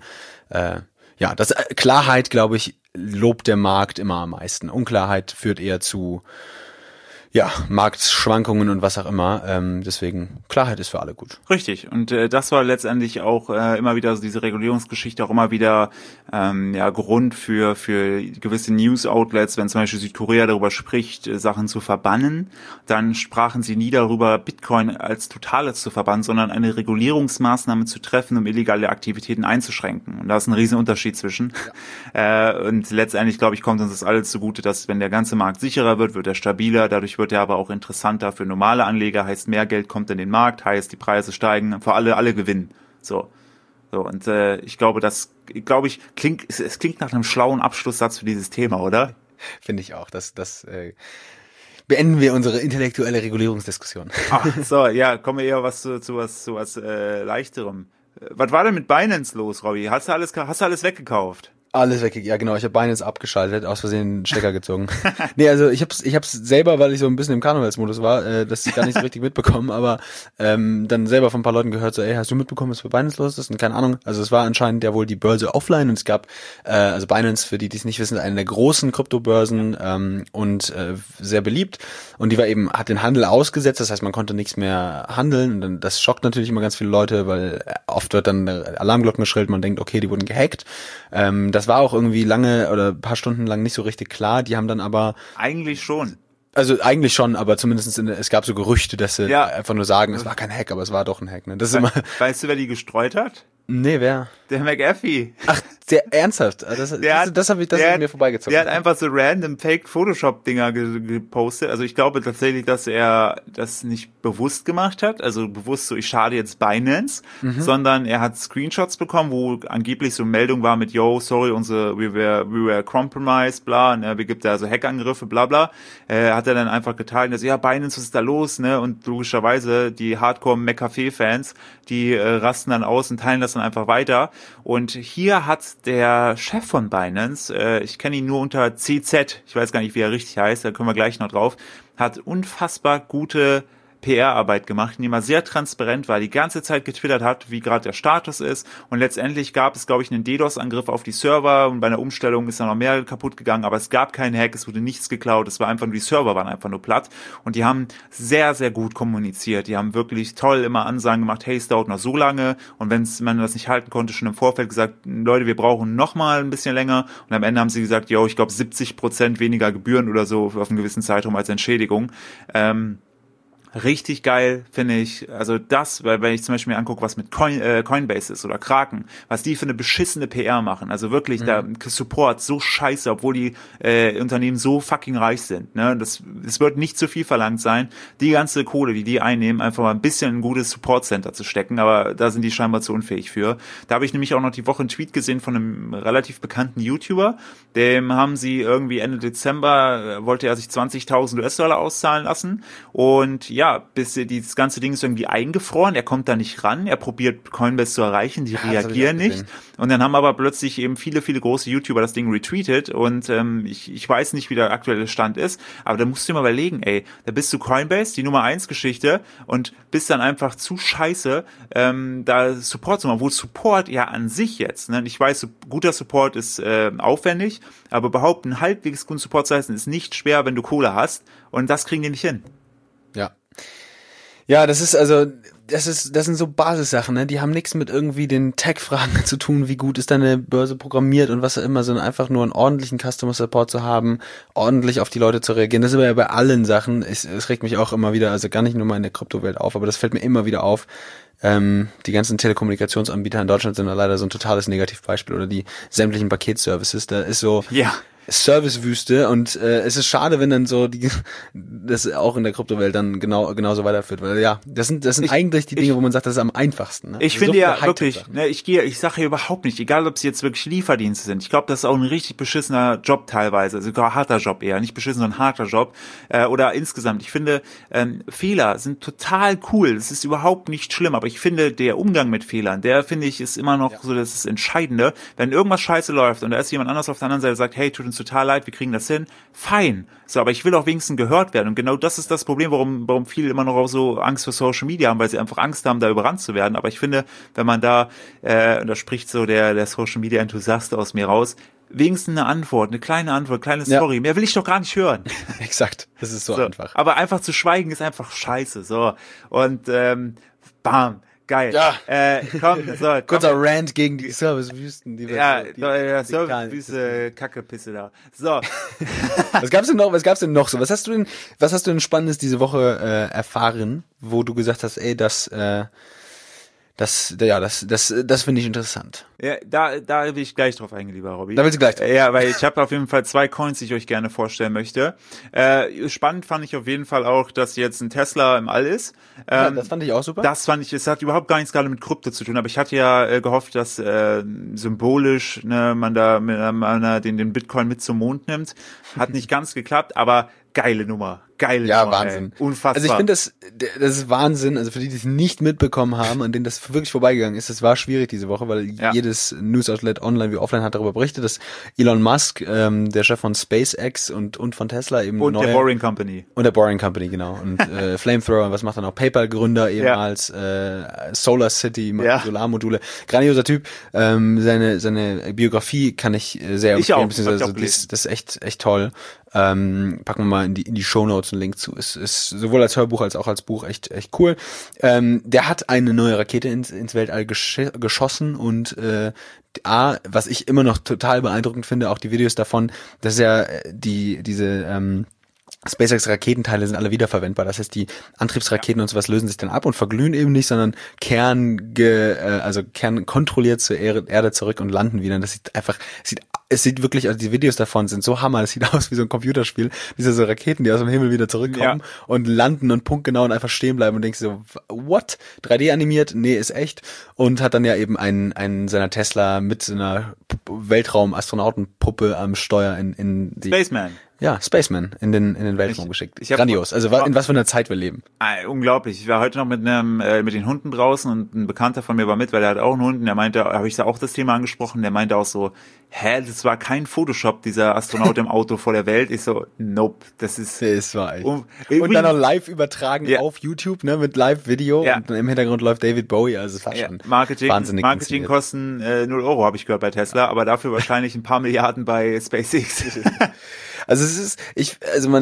Klarheit, glaube ich, lobt der Markt immer am meisten. Unklarheit führt eher zu Ja, Marktschwankungen und was auch immer. Deswegen, Klarheit ist für alle gut. Richtig. Und das war letztendlich auch immer wieder so diese Regulierungsgeschichte, auch immer wieder Grund für gewisse News-Outlets, wenn zum Beispiel Südkorea darüber spricht, Sachen zu verbannen, dann sprachen sie nie darüber, Bitcoin als Totales zu verbannen, sondern eine Regulierungsmaßnahme zu treffen, um illegale Aktivitäten einzuschränken. Und da ist ein riesen Unterschied zwischen. Ja. Und letztendlich, glaube ich, kommt uns das alles zugute, dass wenn der ganze Markt sicherer wird er stabiler, dadurch wird er aber auch interessanter für normale Anleger, heißt mehr Geld kommt in den Markt, heißt die Preise steigen, für alle gewinnen. So und ich glaube, es klingt nach einem schlauen Abschlusssatz für dieses Thema, oder? Finde ich auch. Das beenden wir unsere intellektuelle Regulierungsdiskussion. Ach, so, ja, kommen wir eher zu was Leichterem. Was war denn mit Binance los, Robby? Hast du alles weggekauft? Alles weg, ja genau, ich habe Binance abgeschaltet, aus Versehen den Stecker gezogen. Nee, also ich hab's selber, weil ich so ein bisschen im Karnevalsmodus war, das gar nicht so richtig mitbekommen, aber dann selber von ein paar Leuten gehört, so, ey, hast du mitbekommen, was bei Binance los ist? Und keine Ahnung, also es war anscheinend ja wohl die Börse offline und es gab, also Binance, für die es nicht wissen, eine der großen Kryptobörsen und sehr beliebt und die hat den Handel ausgesetzt, das heißt, man konnte nichts mehr handeln und dann, das schockt natürlich immer ganz viele Leute, weil oft wird dann Alarmglocken geschrillt, man denkt, okay, die wurden gehackt. Das war auch irgendwie lange oder ein paar Stunden lang nicht so richtig klar. Die haben dann aber... Eigentlich schon. Also eigentlich schon, aber zumindest es gab so Gerüchte, dass sie einfach nur sagen, es war kein Hack, aber es war doch ein Hack. Ne? Das ist immer. Weißt du, wer die gestreut hat? Nee, wer? Der McAfee. Ach, sehr ernsthaft. Das ist mir vorbeigezogen. Der hat einfach so random Fake Photoshop-Dinger gepostet. Also ich glaube tatsächlich, dass er das nicht bewusst gemacht hat. Also bewusst so, ich schade jetzt Binance, sondern er hat Screenshots bekommen, wo angeblich so eine Meldung war mit, yo, sorry, we were compromised, bla, ne, wir gibt da so Hackangriffe, bla bla. Hat er dann einfach geteilt, dass, ja, Binance, was ist da los, ne? Und logischerweise die Hardcore-McAfee-Fans, die rasten dann aus und teilen das dann einfach weiter. Und hier hat der Chef von Binance, ich kenne ihn nur unter CZ, ich weiß gar nicht, wie er richtig heißt, da kommen wir gleich noch drauf, hat unfassbar gute PR-Arbeit gemacht, indem er sehr transparent war, die ganze Zeit getwittert hat, wie gerade der Status ist und letztendlich gab es, glaube ich, einen DDoS-Angriff auf die Server und bei einer Umstellung ist dann noch mehr kaputt gegangen, aber es gab keinen Hack, es wurde nichts geklaut, es war einfach nur, die Server waren einfach nur platt und die haben sehr, sehr gut kommuniziert, die haben wirklich toll immer Ansagen gemacht, hey, es dauert noch so lange und wenn man das nicht halten konnte, schon im Vorfeld gesagt, Leute, wir brauchen noch mal ein bisschen länger und am Ende haben sie gesagt, yo, ich glaube 70% weniger Gebühren oder so auf einen gewissen Zeitraum als Entschädigung. Richtig geil, finde ich. Also das, weil wenn ich zum Beispiel mir angucke, was mit Coinbase ist oder Kraken, was die für eine beschissene PR machen. Also wirklich, da Support so scheiße, obwohl die Unternehmen so fucking reich sind. Ne? Das wird nicht zu viel verlangt sein, die ganze Kohle, die einnehmen, einfach mal ein bisschen in ein gutes Support-Center zu stecken. Aber da sind die scheinbar zu unfähig für. Da habe ich nämlich auch noch die Woche einen Tweet gesehen von einem relativ bekannten YouTuber. Dem haben sie irgendwie Ende Dezember, wollte er sich 20.000 US-Dollar auszahlen lassen. Und ja, bis dieses ganze Ding ist irgendwie eingefroren, er kommt da nicht ran, er probiert Coinbase zu erreichen, die reagieren nicht. Und dann haben aber plötzlich eben viele, viele große YouTuber das Ding retweetet und ich weiß nicht, wie der aktuelle Stand ist, aber da musst du dir mal überlegen, ey, da bist du Coinbase, die Nummer 1 Geschichte und bist dann einfach zu scheiße, da Support zu machen, wo Support ja an sich jetzt, ne? Ich weiß, guter Support ist aufwendig, aber überhaupt einen halbwegs guten Support zu leisten ist nicht schwer, wenn du Kohle hast und das kriegen die nicht hin. Ja, das sind so Basissachen, ne? Die haben nichts mit irgendwie den Tech-Fragen zu tun, wie gut ist deine Börse programmiert und was auch immer, sondern einfach nur einen ordentlichen Customer Support zu haben, ordentlich auf die Leute zu reagieren. Das ist aber ja bei allen Sachen. Es regt mich auch immer wieder, also gar nicht nur mal in der Kryptowelt auf, aber das fällt mir immer wieder auf. Die ganzen Telekommunikationsanbieter in Deutschland sind da leider so ein totales Negativbeispiel oder die sämtlichen Paketservices, da ist so Servicewüste und es ist schade, wenn dann so das auch in der Kryptowelt dann genauso weiterführt, weil ja, das sind eigentlich die Dinge, wo man sagt, das ist am einfachsten. Ne? Ich finde ja wirklich, ne, ich sage ja überhaupt nicht, egal ob es jetzt wirklich Lieferdienste sind, ich glaube, das ist auch ein richtig beschissener Job teilweise, sogar harter Job eher, nicht beschissen, sondern harter Job oder insgesamt. Ich finde, Fehler sind total cool, das ist überhaupt nicht schlimm, aber ich finde, der Umgang mit Fehlern, der finde ich ist immer noch so das Entscheidende, wenn irgendwas scheiße läuft und da ist jemand anders auf der anderen Seite, sagt, hey, tut uns uns total leid, wir kriegen das hin. Fein. So, aber ich will auch wenigstens gehört werden. Und genau das ist das Problem, warum viele immer noch auch so Angst vor Social Media haben, weil sie einfach Angst haben, da überrannt zu werden. Aber ich finde, wenn man da, und da spricht so der Social Media Enthusiast aus mir raus, wenigstens eine Antwort, eine kleine Antwort, kleine Story. Mehr will ich doch gar nicht hören. Exakt. Das ist so einfach. Aber einfach zu schweigen ist einfach scheiße. So. Und bam. Geil. Ja. Komm, so. Kurzer Rant gegen die Servicewüsten. Servicewüste, Kackepisse da. So. Was gab's denn noch so? Was hast du denn Spannendes diese Woche erfahren, wo du gesagt hast, ey, das finde ich interessant. Ja, da will ich gleich drauf eingehen, lieber Robby. Da willst du gleich drauf. Ja, weil ich habe auf jeden Fall 2 Coins, die ich euch gerne vorstellen möchte. Spannend fand ich auf jeden Fall auch, dass jetzt ein Tesla im All ist. Ja, das fand ich auch super. Es hat überhaupt gar nichts gerade mit Krypto zu tun, aber ich hatte ja gehofft, dass symbolisch man den Bitcoin mit zum Mond nimmt. Hat nicht ganz geklappt, aber geile Nummer. Ja, Wahnsinn. Ey. Unfassbar. Also ich finde, das ist Wahnsinn. Also für die es nicht mitbekommen haben, an denen das wirklich vorbeigegangen ist, das war schwierig diese Woche, weil jedes News-Outlet online wie offline hat darüber berichtet, dass Elon Musk, der Chef von SpaceX und von Tesla eben und der Boring Company. Und der Boring Company, genau. Und Flamethrower, was macht er noch? PayPal-Gründer ehemals, Solar City, Solarmodule. Grandioser Typ. Seine Biografie kann ich sehr empfehlen. Das ist echt toll. Packen wir mal in die Shownotes einen Link zu. Ist sowohl als Hörbuch als auch als Buch echt cool. Der hat eine neue Rakete ins Weltall geschossen und was ich immer noch total beeindruckend finde, auch die Videos davon, dass diese SpaceX Raketenteile sind alle wiederverwendbar. Das heißt, die Antriebsraketen und sowas lösen sich dann ab und verglühen eben nicht, sondern kernkontrolliert zur Erde zurück und landen wieder. Und das es sieht wirklich, also die Videos davon sind so hammer, das sieht aus wie so ein Computerspiel, diese so Raketen, die aus dem Himmel wieder zurückkommen und landen und punktgenau und einfach stehen bleiben und denkst so, what? 3D animiert? Nee, ist echt. Und hat dann ja eben einen seiner Tesla mit so einer Weltraum-Astronautenpuppe am Steuer in die Spaceman. Ja, Spaceman in den Weltraum geschickt. Grandios. Also in was für einer Zeit wir leben. Unglaublich. Ich war heute noch mit den Hunden draußen und ein Bekannter von mir war mit, weil er hat auch einen Hund und der meinte, habe ich da auch das Thema angesprochen, der meinte auch so, das war kein Photoshop, dieser Astronaut im Auto vor der Welt. Ich so, nope, das war echt. Und dann noch live übertragen auf YouTube, ne, mit Live-Video und im Hintergrund läuft David Bowie, also es war schon wahnsinnig. Marketing kosten 0 Euro, habe ich gehört bei Tesla, aber dafür wahrscheinlich ein paar Milliarden bei SpaceX. Also ich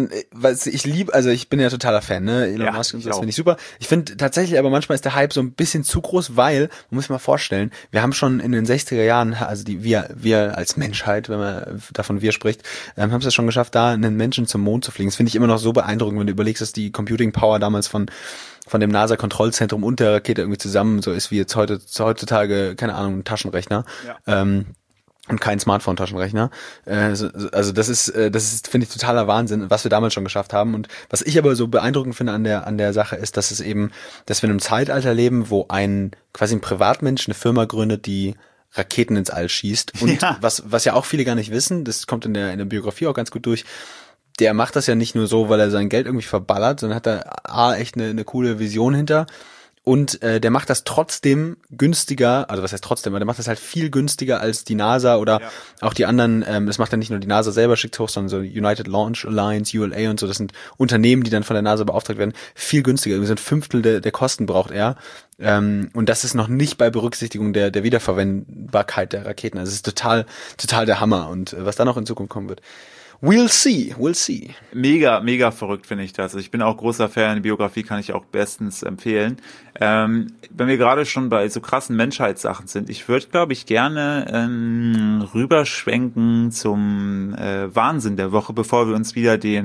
bin ja totaler Fan, ne? Elon Musk und so, das finde ich super. Ich finde tatsächlich, aber manchmal ist der Hype so ein bisschen zu groß, weil, man muss sich mal vorstellen, wir haben schon in den 60er Jahren, also wir als Menschheit, wenn man davon wir spricht, haben es schon geschafft, da einen Menschen zum Mond zu fliegen. Das finde ich immer noch so beeindruckend, wenn du überlegst, dass die Computing Power damals von dem NASA-Kontrollzentrum und der Rakete irgendwie zusammen so ist wie jetzt heutzutage, keine Ahnung, ein Taschenrechner. Ja. Und kein Smartphone-Taschenrechner. Also das ist, finde ich, totaler Wahnsinn, was wir damals schon geschafft haben. Und was ich aber so beeindruckend finde an der Sache ist, dass wir in einem Zeitalter leben, wo quasi ein Privatmensch eine Firma gründet, die Raketen ins All schießt. Und was ja auch viele gar nicht wissen, das kommt in der Biografie auch ganz gut durch, der macht das ja nicht nur so, weil er sein Geld irgendwie verballert, sondern hat da echt eine coole Vision hinter. Und der macht das trotzdem günstiger, also was heißt trotzdem, aber der macht das halt viel günstiger als die NASA oder auch die anderen, das macht ja nicht nur die NASA selber, schickt hoch, sondern so United Launch Alliance, ULA und so, das sind Unternehmen, die dann von der NASA beauftragt werden, viel günstiger, irgendwie so ein Fünftel der Kosten braucht er. Und das ist noch nicht bei Berücksichtigung der Wiederverwendbarkeit der Raketen, also es ist total der Hammer und was da noch in Zukunft kommen wird. We'll see. Mega verrückt finde ich das. Also ich bin auch großer Fan, die Biografie kann ich auch bestens empfehlen. Wenn wir gerade schon bei so krassen Menschheitssachen sind, ich würde, glaube ich, gerne rüberschwenken zum Wahnsinn der Woche, bevor wir uns wieder den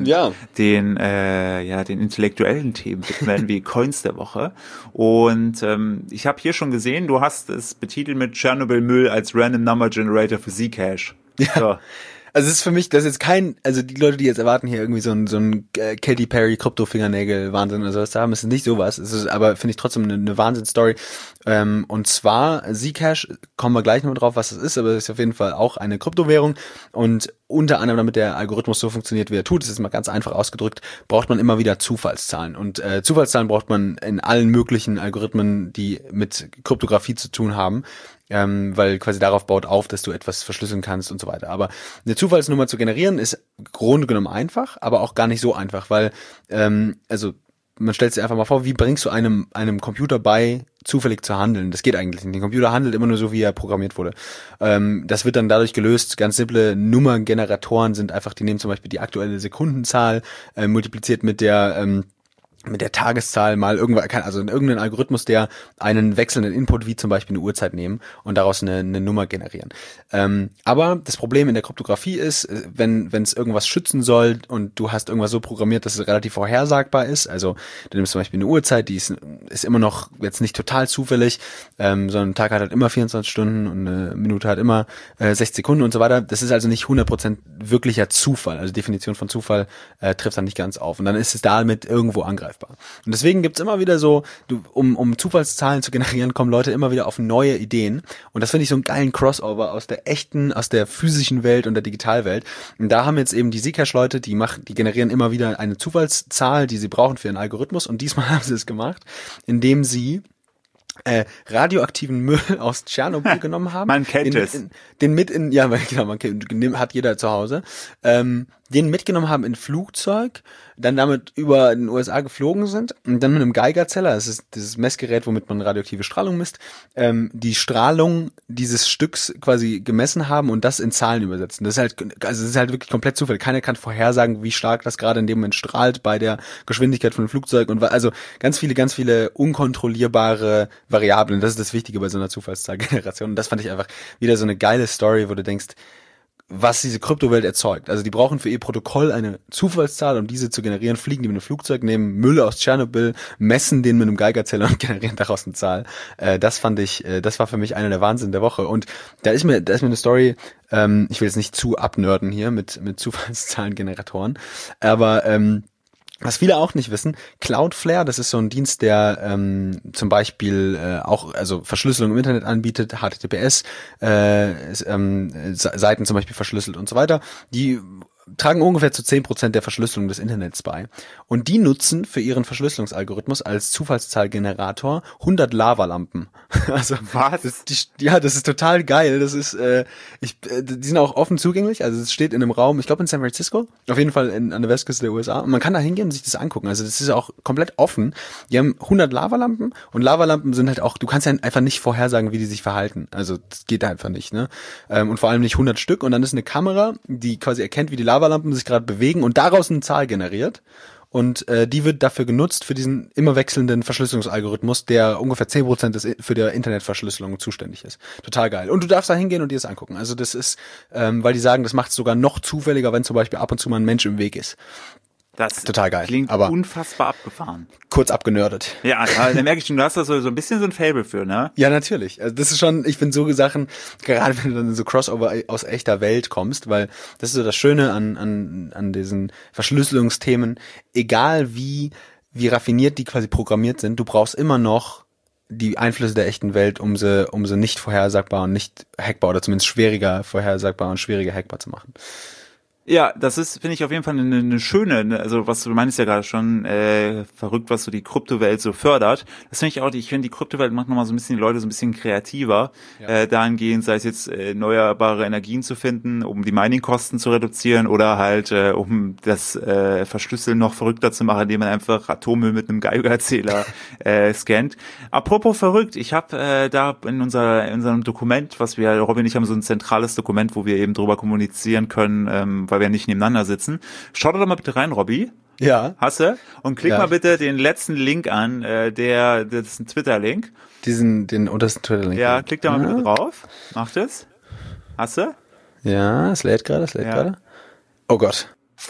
intellektuellen Themen widmen, wie Coins der Woche. Und ich habe hier schon gesehen, du hast es betitelt mit Tschernobyl-Müll als Random Number Generator für Zcash. Ja. So. Also es ist für mich, das ist jetzt also die Leute, die jetzt erwarten hier irgendwie so ein Katy Perry Krypto-Fingernägel Wahnsinn oder sowas zu haben, ist nicht sowas. Es ist aber, finde ich, trotzdem eine Wahnsinn-Story. Und zwar Zcash, kommen wir gleich noch drauf, was das ist, aber es ist auf jeden Fall auch eine Kryptowährung und unter anderem, damit der Algorithmus so funktioniert, wie er tut, das ist mal ganz einfach ausgedrückt, braucht man immer wieder Zufallszahlen. Und Zufallszahlen braucht man in allen möglichen Algorithmen, die mit Kryptographie zu tun haben. weil quasi darauf baut auf, dass du etwas verschlüsseln kannst und so weiter. Aber eine Zufallsnummer zu generieren ist im Grunde genommen einfach, aber auch gar nicht so einfach, weil also man stellt sich einfach mal vor, wie bringst du einem Computer bei, zufällig zu handeln? Das geht eigentlich nicht. Der Computer handelt immer nur so, wie er programmiert wurde. Das wird dann dadurch gelöst. Ganz simple Nummerngeneratoren sind einfach, die nehmen zum Beispiel die aktuelle Sekundenzahl, multipliziert mit der Tageszahl mal irgendwann, also irgendeinen Algorithmus, der einen wechselnden Input wie zum Beispiel eine Uhrzeit nehmen und daraus eine Nummer generieren. Aber das Problem in der Kryptographie ist, wenn es irgendwas schützen soll und du hast irgendwas so programmiert, dass es relativ vorhersagbar ist, also du nimmst zum Beispiel eine Uhrzeit, die ist immer noch jetzt nicht total zufällig, sondern ein Tag hat halt immer 24 Stunden und eine Minute hat immer 60 Sekunden und so weiter. Das ist also nicht 100% wirklicher Zufall, also Definition von Zufall trifft dann nicht ganz auf und dann ist es damit irgendwo angreifbar. Und deswegen gibt's immer wieder so, um Zufallszahlen zu generieren, kommen Leute immer wieder auf neue Ideen. Und das finde ich so einen geilen Crossover aus der physischen Welt und der Digitalwelt. Und da haben jetzt eben die Zcash-Leute, die generieren immer wieder eine Zufallszahl, die sie brauchen für ihren Algorithmus. Und diesmal haben sie es gemacht, indem sie radioaktiven Müll aus Tschernobyl genommen haben. Man kennt es. Hat jeder zu Hause. Den mitgenommen haben in Flugzeug, dann damit über den USA geflogen sind und dann mit einem Geigerzähler, das ist dieses Messgerät, womit man radioaktive Strahlung misst, die Strahlung dieses Stücks quasi gemessen haben und das in Zahlen übersetzen. Das ist halt wirklich komplett Zufall. Keiner kann vorhersagen, wie stark das gerade in dem Moment strahlt bei der Geschwindigkeit von einem Flugzeug und also ganz viele unkontrollierbare Variablen. Das ist das Wichtige bei so einer Zufallszahlgeneration. Und das fand ich einfach wieder so eine geile Story, wo du denkst, was diese Kryptowelt erzeugt. Also die brauchen für ihr Protokoll eine Zufallszahl, um diese zu generieren, fliegen die mit einem Flugzeug, nehmen Müll aus Tschernobyl, messen den mit einem Geigerzähler und generieren daraus eine Zahl. Das war für mich einer der Wahnsinn der Woche. Und da ist mir eine Story, ich will jetzt nicht zu abnörden hier mit Zufallszahlengeneratoren, aber was viele auch nicht wissen, Cloudflare, das ist so ein Dienst, der zum Beispiel auch also Verschlüsselung im Internet anbietet, HTTPS, Seiten zum Beispiel verschlüsselt und so weiter. Die tragen ungefähr zu 10% der Verschlüsselung des Internets bei. Und die nutzen für ihren Verschlüsselungsalgorithmus als Zufallszahlgenerator 100 Lavalampen. Also was? Das ist total geil. Das ist, die sind auch offen zugänglich. Also es steht in einem Raum, ich glaube in San Francisco, auf jeden Fall an der Westküste der USA. Und man kann da hingehen und sich das angucken. Also das ist auch komplett offen. Die haben 100 Lavalampen und Lavalampen sind halt auch, du kannst ja einfach nicht vorhersagen, wie die sich verhalten. Also das geht einfach nicht, ne? Und vor allem nicht 100 Stück. Und dann ist eine Kamera, die quasi erkennt, wie die Lavalampen sich gerade bewegen und daraus eine Zahl generiert. Und die wird dafür genutzt für diesen immer wechselnden Verschlüsselungsalgorithmus, der ungefähr 10% für die Internetverschlüsselung zuständig ist. Total geil. Und du darfst da hingehen und dir das angucken. Also das ist, weil die sagen, das macht es sogar noch zufälliger, wenn zum Beispiel ab und zu mal ein Mensch im Weg ist. Das total geil. Klingt aber unfassbar abgefahren. Kurz abgenördet. Ja, da merke ich schon, du hast da so ein bisschen so ein Faible für, ne? Ja, natürlich. Also das ist schon, ich finde so Sachen, gerade wenn du dann in so Crossover aus echter Welt kommst, weil das ist so das Schöne an diesen Verschlüsselungsthemen, egal wie raffiniert die quasi programmiert sind, du brauchst immer noch die Einflüsse der echten Welt, um sie nicht vorhersagbar und nicht hackbar oder zumindest schwieriger vorhersagbar und schwieriger hackbar zu machen. Ja, das ist, finde ich, auf jeden Fall eine schöne, also was du meinst ja gerade schon, verrückt, was so die Kryptowelt so fördert. Das finde ich auch, ich finde die Kryptowelt macht nochmal so ein bisschen die Leute so ein bisschen kreativer, dahingehend, sei es jetzt erneuerbare Energien zu finden, um die Mining-Kosten zu reduzieren oder halt um das Verschlüsseln noch verrückter zu machen, indem man einfach Atommüll mit einem Geigerzähler scannt. Apropos verrückt, ich habe da in unserem Dokument, was wir, Robin und ich haben so ein zentrales Dokument, wo wir eben drüber kommunizieren können, weil wir nicht nebeneinander sitzen. Schau da doch mal bitte rein, Robby. Ja. Hast du? Und klick mal bitte den letzten Link an, das ist ein Twitter-Link. Den untersten Twitter-Link. Ja, klick da mal bitte drauf. Mach das. Hast du? Ja, es lädt gerade. Oh Gott.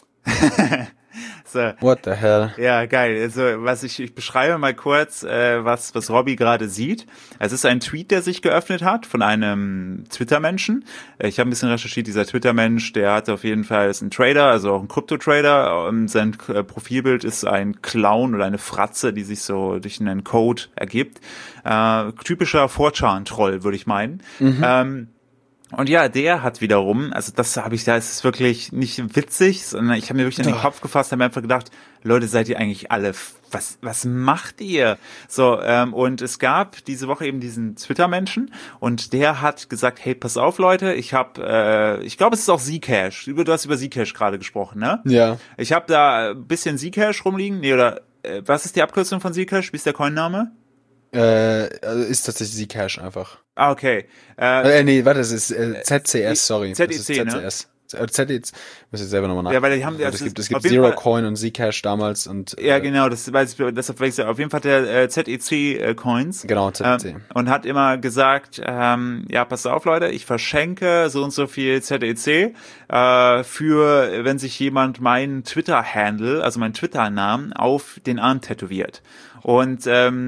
So. What the hell? Ja, geil. Also ich beschreibe mal kurz, was Robby gerade sieht. Es ist ein Tweet, der sich geöffnet hat von einem Twitter-Menschen. Ich habe ein bisschen recherchiert. Dieser Twitter-Mensch, der hat auf jeden Fall, ist ein Trader, also auch ein Krypto-Trader. Sein Profilbild ist ein Clown oder eine Fratze, die sich so durch einen Code ergibt. Typischer 4chan-Troll, würde ich meinen. Mhm. Und ja, der hat wiederum, also das ist es wirklich nicht witzig, sondern ich habe mir wirklich in den Kopf gefasst, habe mir einfach gedacht, Leute, seid ihr eigentlich alle was macht ihr? So, und es gab diese Woche eben diesen Twitter-Menschen und der hat gesagt, hey, pass auf, Leute, ich glaube, es ist auch Zcash. Du hast über Zcash gerade gesprochen, ne? Ja. Ich habe da ein bisschen Zcash rumliegen. Nee, oder was ist die Abkürzung von Zcash? Wie ist der Coinname? Also ist tatsächlich Zcash einfach. Ah, okay. Nee, warte, das ist ZCS, sorry. ZEC, das ist ZCS. ZEC, muss ich selber nochmal nach. Ja, weil die haben, es gibt Zero Coin und Zcash damals und ja, genau, das weiß ich, das auf jeden Fall der ZEC Coins. Genau, ZEC. Und hat immer gesagt, ja, pass auf, Leute, ich verschenke so und so viel ZEC für, wenn sich jemand meinen Twitter-Handle, also meinen Twitter-Namen auf den Arm tätowiert. Und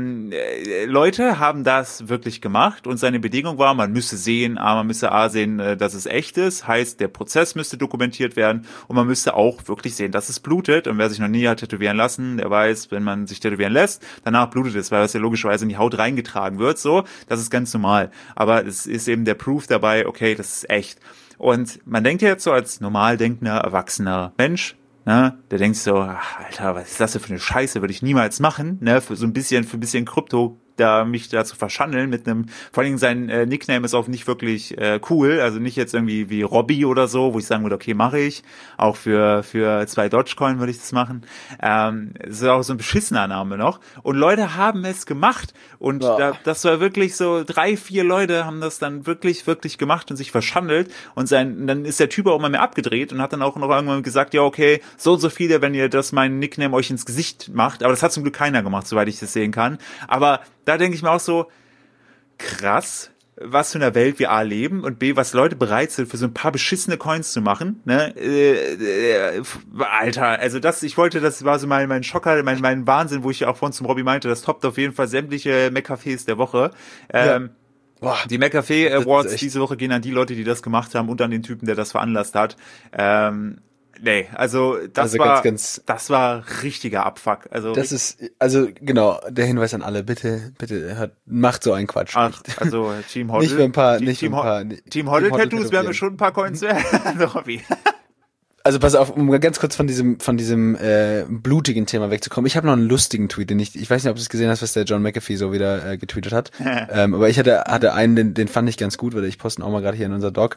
Leute haben das wirklich gemacht und seine Bedingung war, man müsse sehen, dass es echt ist, heißt, der Prozess müsste dokumentiert werden und man müsste auch wirklich sehen, dass es blutet. Und wer sich noch nie hat tätowieren lassen, der weiß, wenn man sich tätowieren lässt, danach blutet es, weil das ja logischerweise in die Haut reingetragen wird, so, das ist ganz normal. Aber es ist eben der Proof dabei, okay, das ist echt. Und man denkt ja jetzt so als normal denkender, erwachsener Mensch, ne, der denkt so, ach, Alter, was ist das denn für eine Scheiße, würde ich niemals machen, ne, für ein bisschen Krypto, mich da zu verschandeln mit einem, vor allem sein Nickname ist auch nicht wirklich cool, also nicht jetzt irgendwie wie Robby oder so, wo ich sagen würde, okay, mache ich, auch für 2 Dogecoin würde ich das machen, ist auch so ein beschissener Name noch und Leute haben es gemacht und das war wirklich so 3-4 Leute haben das dann wirklich gemacht und sich verschandelt und dann ist der Typ auch immer mehr abgedreht und hat dann auch noch irgendwann gesagt, ja okay, so und so viele, wenn ihr das mein Nickname euch ins Gesicht macht, aber das hat zum Glück keiner gemacht, soweit ich das sehen kann, aber da denke ich mir auch so, krass, was für eine Welt wir A leben und B, was Leute bereit sind, für so ein paar beschissene Coins zu machen, ne, Alter, also das war so mein Schocker, mein Wahnsinn, wo ich ja auch vorhin zum Robby meinte, das toppt auf jeden Fall sämtliche Mac-Cafés der Woche, die McAfee Awards diese Woche gehen an die Leute, die das gemacht haben und an den Typen, der das veranlasst hat, nee, also das war richtiger Abfuck. Genau, der Hinweis an alle, bitte macht so einen Quatsch. Ach, also Team Hoddle. Nicht für ein paar, Team Hoddle Tattoos wären mir schon ein paar Coins wert. Hobby. Also pass auf, um ganz kurz von diesem blutigen Thema wegzukommen. Ich habe noch einen lustigen Tweet, ich weiß nicht, ob du es gesehen hast, was der John McAfee so wieder getweetet hat. Aber ich hatte einen, den fand ich ganz gut, weil ich posten auch mal gerade hier in unser Doc.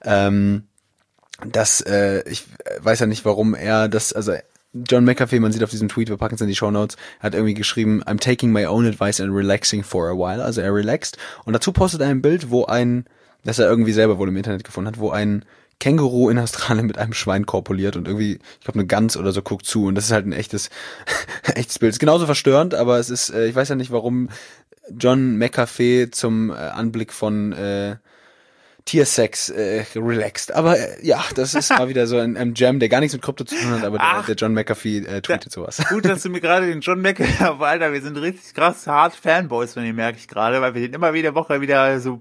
Ich weiß ja nicht, warum John McAfee, man sieht auf diesem Tweet, wir packen es in die Shownotes, hat irgendwie geschrieben, I'm taking my own advice and relaxing for a while, also er relaxt. Und dazu postet er ein Bild, das er irgendwie selber wohl im Internet gefunden hat, wo ein Känguru in Australien mit einem Schwein korpuliert und irgendwie, ich glaube, eine Gans oder so guckt zu und das ist halt ein echtes Bild. Ist genauso verstörend, aber es ist, ich weiß ja nicht, warum John McAfee zum Anblick von Tiersex relaxed. Aber ja, das ist mal wieder so ein Jam, der gar nichts mit Krypto zu tun hat, aber der John McAfee tweetet sowas. Gut, dass du mir gerade den John McAfee, Alter, wir sind richtig krass hart Fanboys, wenn ihr merke ich gerade, weil wir den immer wieder Woche wieder so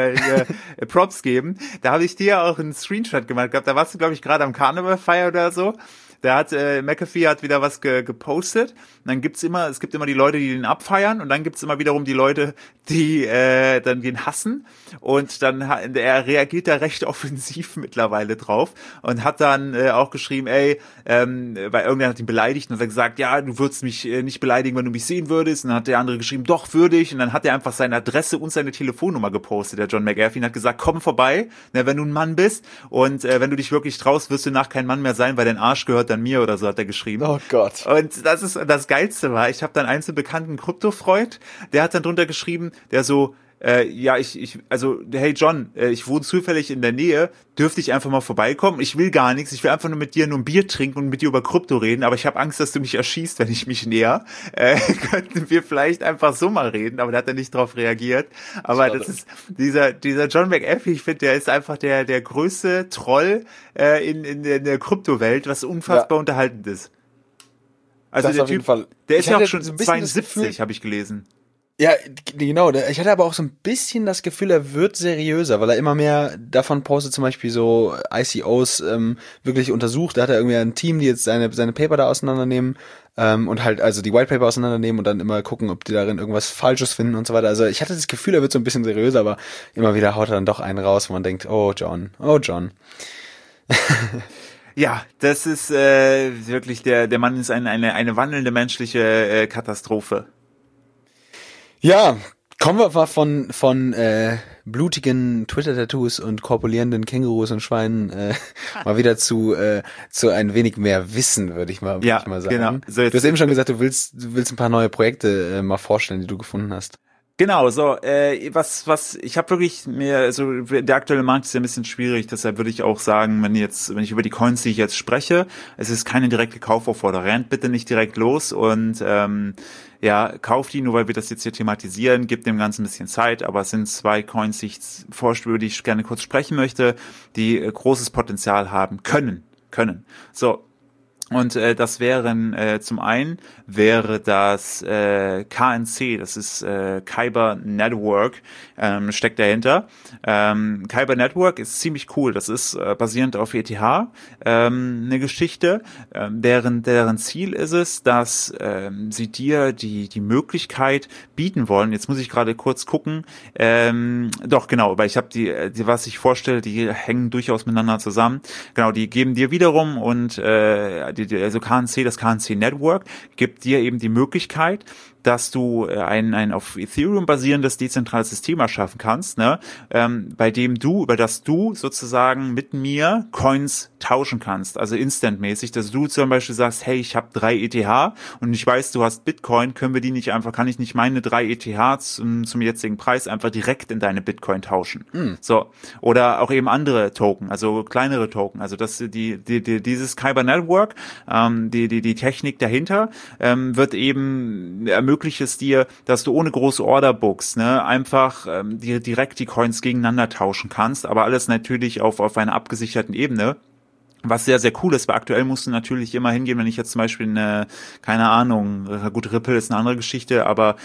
Props geben. Da habe ich dir auch einen Screenshot gemacht gehabt, da warst du, glaube ich, gerade am Karnevalfeier oder so. Da hat McAfee hat wieder was gepostet. Und dann es gibt immer die Leute, die den abfeiern und dann gibt's immer wiederum die Leute, die dann den hassen und dann er reagiert da recht offensiv mittlerweile drauf und hat dann auch geschrieben, weil irgendwer hat ihn beleidigt und hat gesagt, ja, du würdest mich nicht beleidigen, wenn du mich sehen würdest. Und dann hat der andere geschrieben, doch, würde ich. Und dann hat er einfach seine Adresse und seine Telefonnummer gepostet, der John McAfee, und hat gesagt, komm vorbei, wenn du ein Mann bist und wenn du dich wirklich traust, wirst du nach kein Mann mehr sein, weil dein Arsch gehört an mir oder so, hat er geschrieben. Oh Gott. Und das Geilste war, ich habe dann einen so bekannten Krypto-Freund, der hat dann drunter geschrieben, der so, hey John, ich wohne zufällig in der Nähe, dürfte ich einfach mal vorbeikommen? Ich will gar nichts, ich will einfach nur mit dir ein Bier trinken und mit dir über Krypto reden, aber ich habe Angst, dass du mich erschießt, wenn ich mich näher. Könnten wir vielleicht einfach so mal reden, aber da hat er nicht drauf reagiert. Aber das ist dieser John McAfee, ich finde, der ist einfach der größte Troll in der Kryptowelt, was unfassbar unterhaltend ist. Also das der auf jeden Typ, Fall. der ist ja auch schon so ein bisschen 72, habe ich gelesen. Ja, genau. Ich hatte aber auch so ein bisschen das Gefühl, er wird seriöser, weil er immer mehr davon postet, zum Beispiel so ICOs wirklich untersucht. Da hat er irgendwie ein Team, die jetzt seine Paper da auseinandernehmen und halt also die White Paper auseinandernehmen und dann immer gucken, ob die darin irgendwas Falsches finden und so weiter. Also ich hatte das Gefühl, er wird so ein bisschen seriöser, aber immer wieder haut er dann doch einen raus, wo man denkt, oh John. Ja, das ist wirklich, der Mann ist eine wandelnde menschliche Katastrophe. Ja, kommen wir mal von blutigen Twitter-Tattoos und korpulierenden Kängurus und Schweinen mal wieder zu ein wenig mehr Wissen, würde ich mal sagen. Genau. So, du hast eben schon gesagt, du willst ein paar neue Projekte mal vorstellen, die du gefunden hast. Genau, so, was, ich habe wirklich der aktuelle Markt ist ja ein bisschen schwierig, deshalb würde ich auch sagen, wenn ich über die Coins, die ich jetzt spreche, es ist keine direkte Kaufaufforderung, rennt bitte nicht direkt los und, kauft die, nur weil wir das jetzt hier thematisieren, gibt dem Ganzen ein bisschen Zeit, aber es sind 2 Coins, über die ich gerne kurz sprechen möchte, die großes Potenzial haben können. So. Und das wären zum einen wäre das KNC, das ist Kyber Network, steckt dahinter. Kyber Network ist ziemlich cool, das ist basierend auf ETH eine Geschichte, deren Ziel ist es, dass sie dir die Möglichkeit bieten wollen. Jetzt muss ich gerade kurz gucken. Doch, genau, weil ich habe die, was ich vorstelle, die hängen durchaus miteinander zusammen. Genau, die geben dir wiederum und also das KNC Network gibt dir eben die Möglichkeit, dass du ein auf Ethereum basierendes dezentrales System erschaffen kannst, ne, über das du sozusagen mit mir Coins tauschen kannst, also instantmäßig, dass du zum Beispiel sagst, hey, ich habe 3 ETH und ich weiß, du hast Bitcoin, kann ich nicht meine 3 ETH zum jetzigen Preis einfach direkt in deine Bitcoin tauschen. So, oder auch eben andere Token, also kleinere Token, also das dieses Kyber Network, die Technik dahinter wird eben ermöglicht es dir, dass du ohne große Orderbooks einfach dir direkt die Coins gegeneinander tauschen kannst, aber alles natürlich auf einer abgesicherten Ebene. Was sehr, sehr cool ist, weil aktuell musst du natürlich immer hingehen, wenn ich jetzt zum Beispiel keine Ahnung, gut, Ripple ist eine andere Geschichte, aber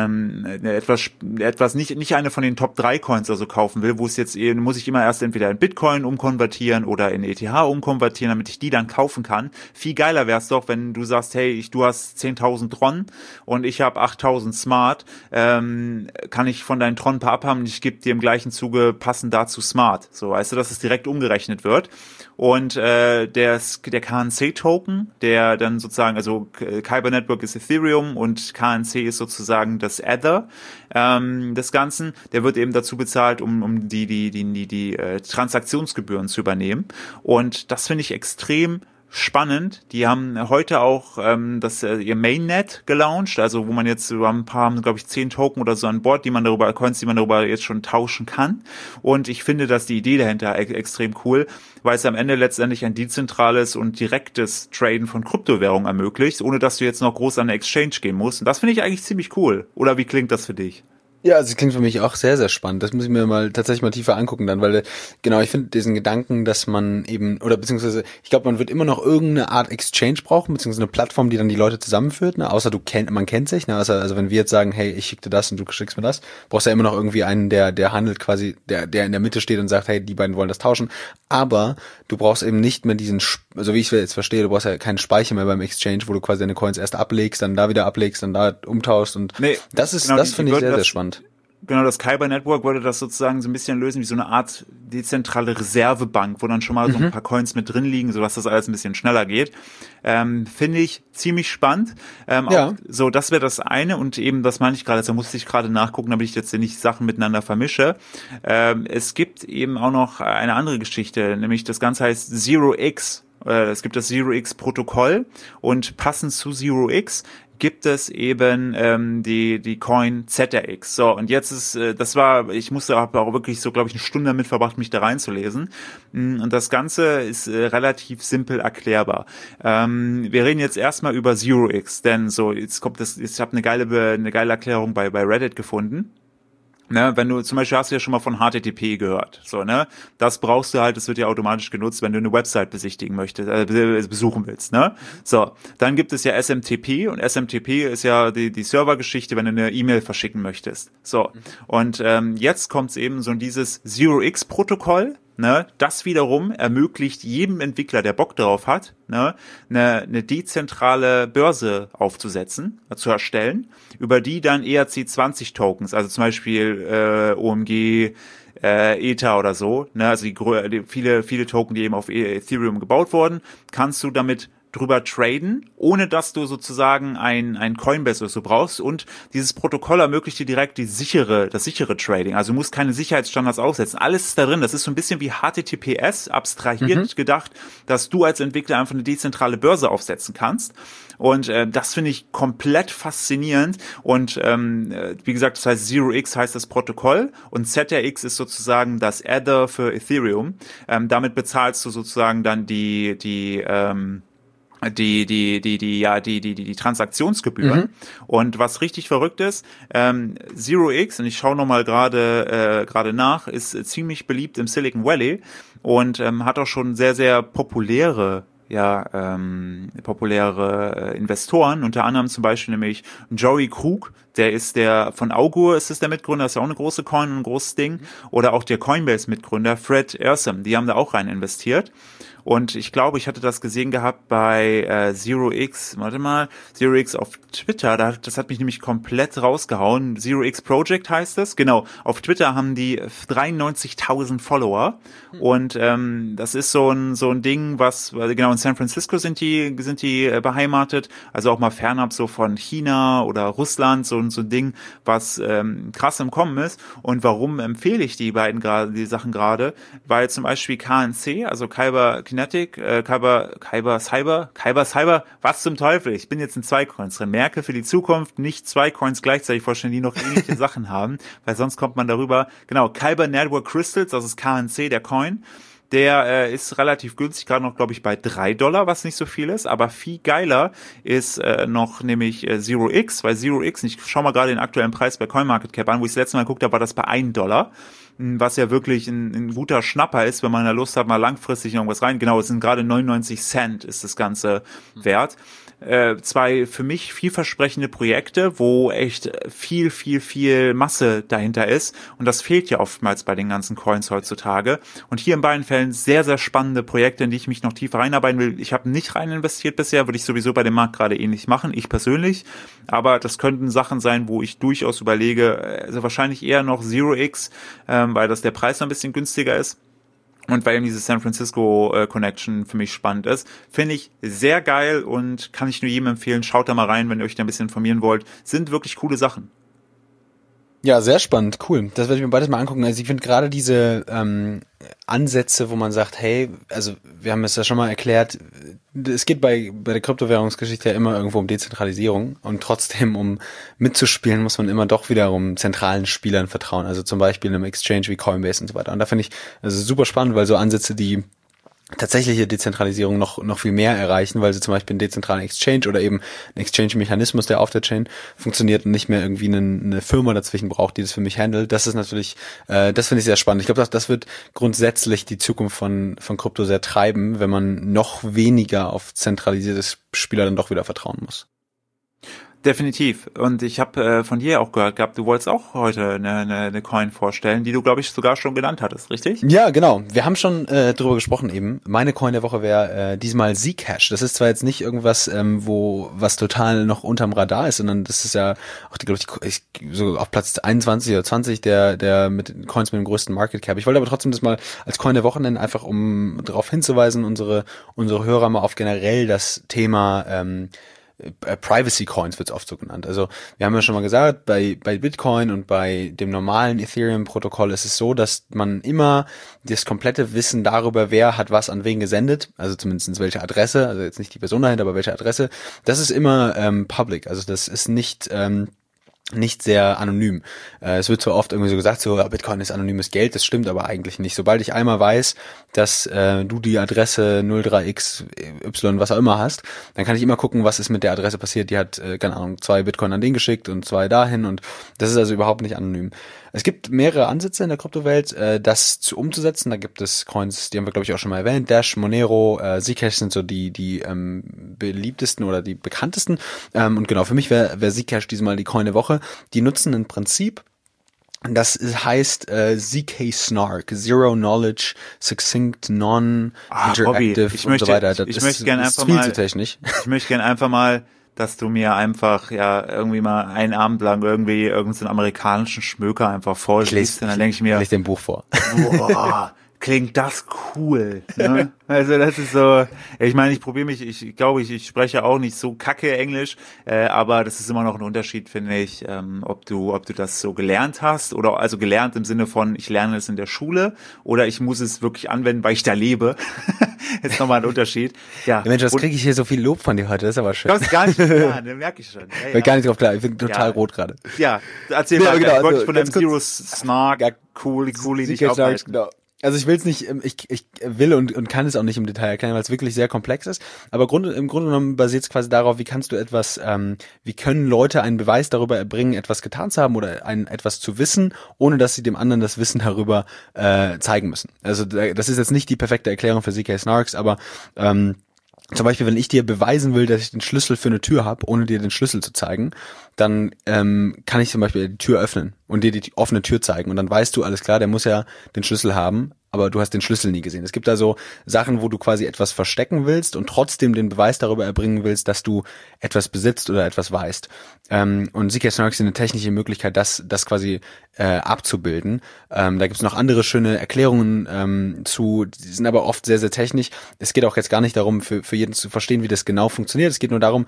etwas nicht eine von den Top 3 Coins also kaufen will, muss ich immer erst entweder in Bitcoin umkonvertieren oder in ETH umkonvertieren, damit ich die dann kaufen kann. Viel geiler wäre es doch, wenn du sagst, hey, du hast 10.000 Tron und ich habe 8.000 Smart, kann ich von deinen Tron ein paar abhaben und ich gebe dir im gleichen Zuge passend dazu Smart. So, weißt du, dass es direkt umgerechnet wird. Und der KNC-Token, der dann sozusagen, also Kyber Network ist Ethereum und KNC ist sozusagen das Ether des Ganzen, der wird eben dazu bezahlt, um die Transaktionsgebühren zu übernehmen. Und das finde ich extrem spannend. Die haben heute auch ihr Mainnet gelauncht, also wo man jetzt haben glaube ich 10 Token oder so an Bord, Coins, die man darüber jetzt schon tauschen kann. Und ich finde, dass die Idee dahinter extrem cool, weil es am Ende letztendlich ein dezentrales und direktes Traden von Kryptowährungen ermöglicht, ohne dass du jetzt noch groß an eine Exchange gehen musst. Und das finde ich eigentlich ziemlich cool. Oder wie klingt das für dich? Ja, also es klingt für mich auch sehr, sehr spannend. Das muss ich mir tatsächlich mal tiefer angucken dann, weil genau, ich finde diesen Gedanken, dass man eben, oder beziehungsweise, ich glaube, man wird immer noch irgendeine Art Exchange brauchen, beziehungsweise eine Plattform, die dann die Leute zusammenführt, ne? Außer man kennt sich, ne? Also wenn wir jetzt sagen, hey, ich schicke dir das und du schickst mir das, brauchst du ja immer noch irgendwie einen, der handelt quasi, der in der Mitte steht und sagt, hey, die beiden wollen das tauschen. Aber du brauchst eben nicht mehr also wie ich jetzt verstehe, du brauchst ja keinen Speicher mehr beim Exchange, wo du quasi deine Coins erst ablegst, dann da wieder ablegst, dann da umtauschst und das finde ich sehr, sehr spannend. Genau, das Kyber Network wollte das sozusagen so ein bisschen lösen wie so eine Art dezentrale Reservebank, wo dann schon mal so ein paar Coins mit drin liegen, sodass das alles ein bisschen schneller geht. Finde ich ziemlich spannend. Auch, so, das wäre das eine und eben, das meine ich gerade, da musste ich gerade nachgucken, damit ich jetzt nicht Sachen miteinander vermische. Es gibt eben auch noch eine andere Geschichte, nämlich das Ganze heißt Zero X. Es gibt das Zero X Protokoll und passend zu Zero X gibt es eben die Coin ZRX. So, und jetzt ist, ich musste auch wirklich so, glaube ich, eine Stunde damit verbracht, mich da reinzulesen. Und das Ganze ist relativ simpel erklärbar. Wir reden jetzt erstmal über Zero X, denn so, ich habe eine geile Erklärung bei Reddit gefunden. Ne, wenn du zum Beispiel hast du ja schon mal von HTTP gehört, so, ne, das brauchst du halt, das wird ja automatisch genutzt, wenn du eine Website besichtigen möchtest, besuchen willst, ne, so, dann gibt es ja SMTP und SMTP ist ja die Servergeschichte, wenn du eine E-Mail verschicken möchtest, so, und jetzt kommt's eben so in dieses Zero-X-Protokoll, Ne, das wiederum ermöglicht jedem Entwickler, der Bock darauf hat, ne, eine dezentrale Börse aufzusetzen, zu erstellen, über die dann ERC20 Tokens, also zum Beispiel OMG, Ether oder so, ne, also die viele Token, die eben auf Ethereum gebaut wurden, kannst du damit drüber traden, ohne dass du sozusagen ein Coinbase oder so brauchst, und dieses Protokoll ermöglicht dir direkt das sichere Trading. Also du musst keine Sicherheitsstandards aufsetzen. Alles ist da drin. Das ist so ein bisschen wie HTTPS abstrahiert gedacht, dass du als Entwickler einfach eine dezentrale Börse aufsetzen kannst. Und das finde ich komplett faszinierend. Und wie gesagt, das heißt 0x heißt das Protokoll und ZRX ist sozusagen das Ether für Ethereum. Damit bezahlst du sozusagen dann die Transaktionsgebühren. Und was richtig verrückt ist, 0x, und ich schaue nochmal gerade nach, ist ziemlich beliebt im Silicon Valley und hat auch schon sehr, sehr populäre Investoren, unter anderem zum Beispiel nämlich Joey Krug, der von Augur ist es der Mitgründer, ist ja auch eine große Coin, ein großes Ding, oder auch der Coinbase-Mitgründer Fred Ehrsam, die haben da auch rein investiert. Und ich glaube, ich hatte das gesehen gehabt bei 0x auf Twitter, das hat mich nämlich komplett rausgehauen. 0x Project heißt es, genau. Auf Twitter haben die 93.000 Follower und das ist so ein Ding, was genau in San Francisco sind die beheimatet, also auch mal fernab so von China oder Russland, so ein Ding, was krass im Kommen ist. Und warum empfehle ich die Sachen gerade? Weil zum Beispiel KNC, also Kyber Kinetic, Kyber Cyber, was zum Teufel? Ich bin jetzt in 2 Coins drin. Merke für die Zukunft nicht 2 Coins gleichzeitig vorstellen, die noch ähnliche Sachen haben, weil sonst kommt man darüber. Genau, Kyber Network Crystals, das ist KNC, der Coin. Der ist relativ günstig, gerade noch, glaube ich, bei $3, was nicht so viel ist. Aber viel geiler ist noch nämlich 0x, weil 0x, ich schau mal gerade den aktuellen Preis bei CoinMarketCap an, wo ich das letzte Mal geguckt habe, war das bei $1. Was ja wirklich ein guter Schnapper ist, wenn man da Lust hat, mal langfristig irgendwas rein. Genau, es sind gerade 99 Cent ist das Ganze wert. 2 für mich vielversprechende Projekte, wo echt viel Masse dahinter ist. Und das fehlt ja oftmals bei den ganzen Coins heutzutage. Und hier in beiden Fällen sehr, sehr spannende Projekte, in die ich mich noch tiefer reinarbeiten will. Ich habe nicht rein investiert bisher, würde ich sowieso bei dem Markt gerade ähnlich machen, ich persönlich. Aber das könnten Sachen sein, wo ich durchaus überlege, also wahrscheinlich eher noch 0x, weil das der Preis noch ein bisschen günstiger ist. Und weil eben diese San Francisco Connection für mich spannend ist, finde ich sehr geil und kann ich nur jedem empfehlen, schaut da mal rein, wenn ihr euch da ein bisschen informieren wollt. Sind wirklich coole Sachen. Ja, sehr spannend, cool. Das werde ich mir beides mal angucken. Also ich finde gerade diese Ansätze, wo man sagt, hey, also wir haben es ja schon mal erklärt, es geht bei der Kryptowährungsgeschichte ja immer irgendwo um Dezentralisierung und trotzdem, um mitzuspielen, muss man immer doch wiederum zentralen Spielern vertrauen, also zum Beispiel einem Exchange wie Coinbase und so weiter. Und da finde ich also super spannend, weil so Ansätze, die tatsächliche Dezentralisierung noch viel mehr erreichen, weil sie zum Beispiel einen dezentralen Exchange oder eben einen Exchange-Mechanismus, der auf der Chain funktioniert und nicht mehr irgendwie eine Firma dazwischen braucht, die das für mich handelt. Das ist natürlich, das finde ich sehr spannend. Ich glaube, das wird grundsätzlich die Zukunft von Krypto sehr treiben, wenn man noch weniger auf zentralisierte Spieler dann doch wieder vertrauen muss. Definitiv. Und ich habe von dir auch gehört gehabt, du wolltest auch heute eine Coin vorstellen, die du, glaube ich, sogar schon genannt hattest, richtig? Ja, genau. Wir haben schon drüber gesprochen eben. Meine Coin der Woche wäre diesmal Zcash. Das ist zwar jetzt nicht irgendwas, was total noch unterm Radar ist, sondern das ist ja auch, glaube ich, so auf Platz 21 oder 20 der mit den Coins mit dem größten Market Cap. Ich wollte aber trotzdem das mal als Coin der Woche nennen, einfach um darauf hinzuweisen, unsere Hörer mal auf generell das Thema Privacy Coins wird's oft so genannt. Also wir haben ja schon mal gesagt, bei Bitcoin und bei dem normalen Ethereum-Protokoll ist es so, dass man immer das komplette Wissen darüber, wer hat was an wen gesendet, also zumindest welche Adresse, also jetzt nicht die Person dahinter, aber welche Adresse, das ist immer public. Also das ist nicht sehr anonym. Es wird so oft irgendwie so gesagt, so Bitcoin ist anonymes Geld, das stimmt aber eigentlich nicht. Sobald ich einmal weiß, dass du die Adresse 03xy was auch immer hast, dann kann ich immer gucken, was ist mit der Adresse passiert. Die hat, keine Ahnung, 2 Bitcoin an den geschickt und 2 dahin und das ist also überhaupt nicht anonym. Es gibt mehrere Ansätze in der Kryptowelt, das umzusetzen. Da gibt es Coins, die haben wir, glaube ich, auch schon mal erwähnt. Dash, Monero, Zcash sind so die beliebtesten oder die bekanntesten. Und genau, für mich wäre Zcash diesmal die Coin der Woche. Die nutzen im Prinzip Das heißt ZK Snark, Zero Knowledge, Succinct, Non-Interactive und so weiter. Das möchte gerne einfach viel mal, zu technisch. Ich möchte gerne einfach mal, dass du mir einfach irgendwie mal einen Abend lang irgendwie irgendeinen amerikanischen Schmöker einfach vorliest. Und dann denke ich mir, ich lese dem Buch vor. Boah, klingt das cool. Ne? Also das ist so, ich meine, ich glaube, ich spreche auch nicht so kacke Englisch, aber das ist immer noch ein Unterschied, finde ich, ob du das so gelernt hast oder also gelernt im Sinne von, ich lerne es in der Schule oder ich muss es wirklich anwenden, weil ich da lebe. Ist nochmal ein Unterschied. Ja, Mensch, was kriege ich hier so viel Lob von dir heute, das ist aber schön. Kommst gar nicht klar, ne, merke ich schon. Ich bin gar nicht drauf klar, ich bin total rot gerade. Ja, erzähl mal, genau, ich wollte dich von deinem ganz kurz- Zero Snark, cool, nicht Snark, aufhalten. genau. Also ich will es nicht, ich will und kann es auch nicht im Detail erklären, weil es wirklich sehr komplex ist. Aber im Grunde genommen basiert es quasi darauf, wie kannst du wie können Leute einen Beweis darüber erbringen, etwas getan zu haben oder etwas zu wissen, ohne dass sie dem anderen das Wissen darüber zeigen müssen. Also das ist jetzt nicht die perfekte Erklärung für ZK Snarks, aber zum Beispiel, wenn ich dir beweisen will, dass ich den Schlüssel für eine Tür habe, ohne dir den Schlüssel zu zeigen, dann kann ich zum Beispiel die Tür öffnen und dir die offene Tür zeigen. Und dann weißt du, alles klar, der muss ja den Schlüssel haben, aber du hast den Schlüssel nie gesehen. Es gibt da so Sachen, wo du quasi etwas verstecken willst und trotzdem den Beweis darüber erbringen willst, dass du etwas besitzt oder etwas weißt. Und ZK Snarks ist eine technische Möglichkeit, das quasi abzubilden. Da gibt's noch andere schöne Erklärungen zu, die sind aber oft sehr, sehr technisch. Es geht auch jetzt gar nicht darum, für jeden zu verstehen, wie das genau funktioniert. Es geht nur darum,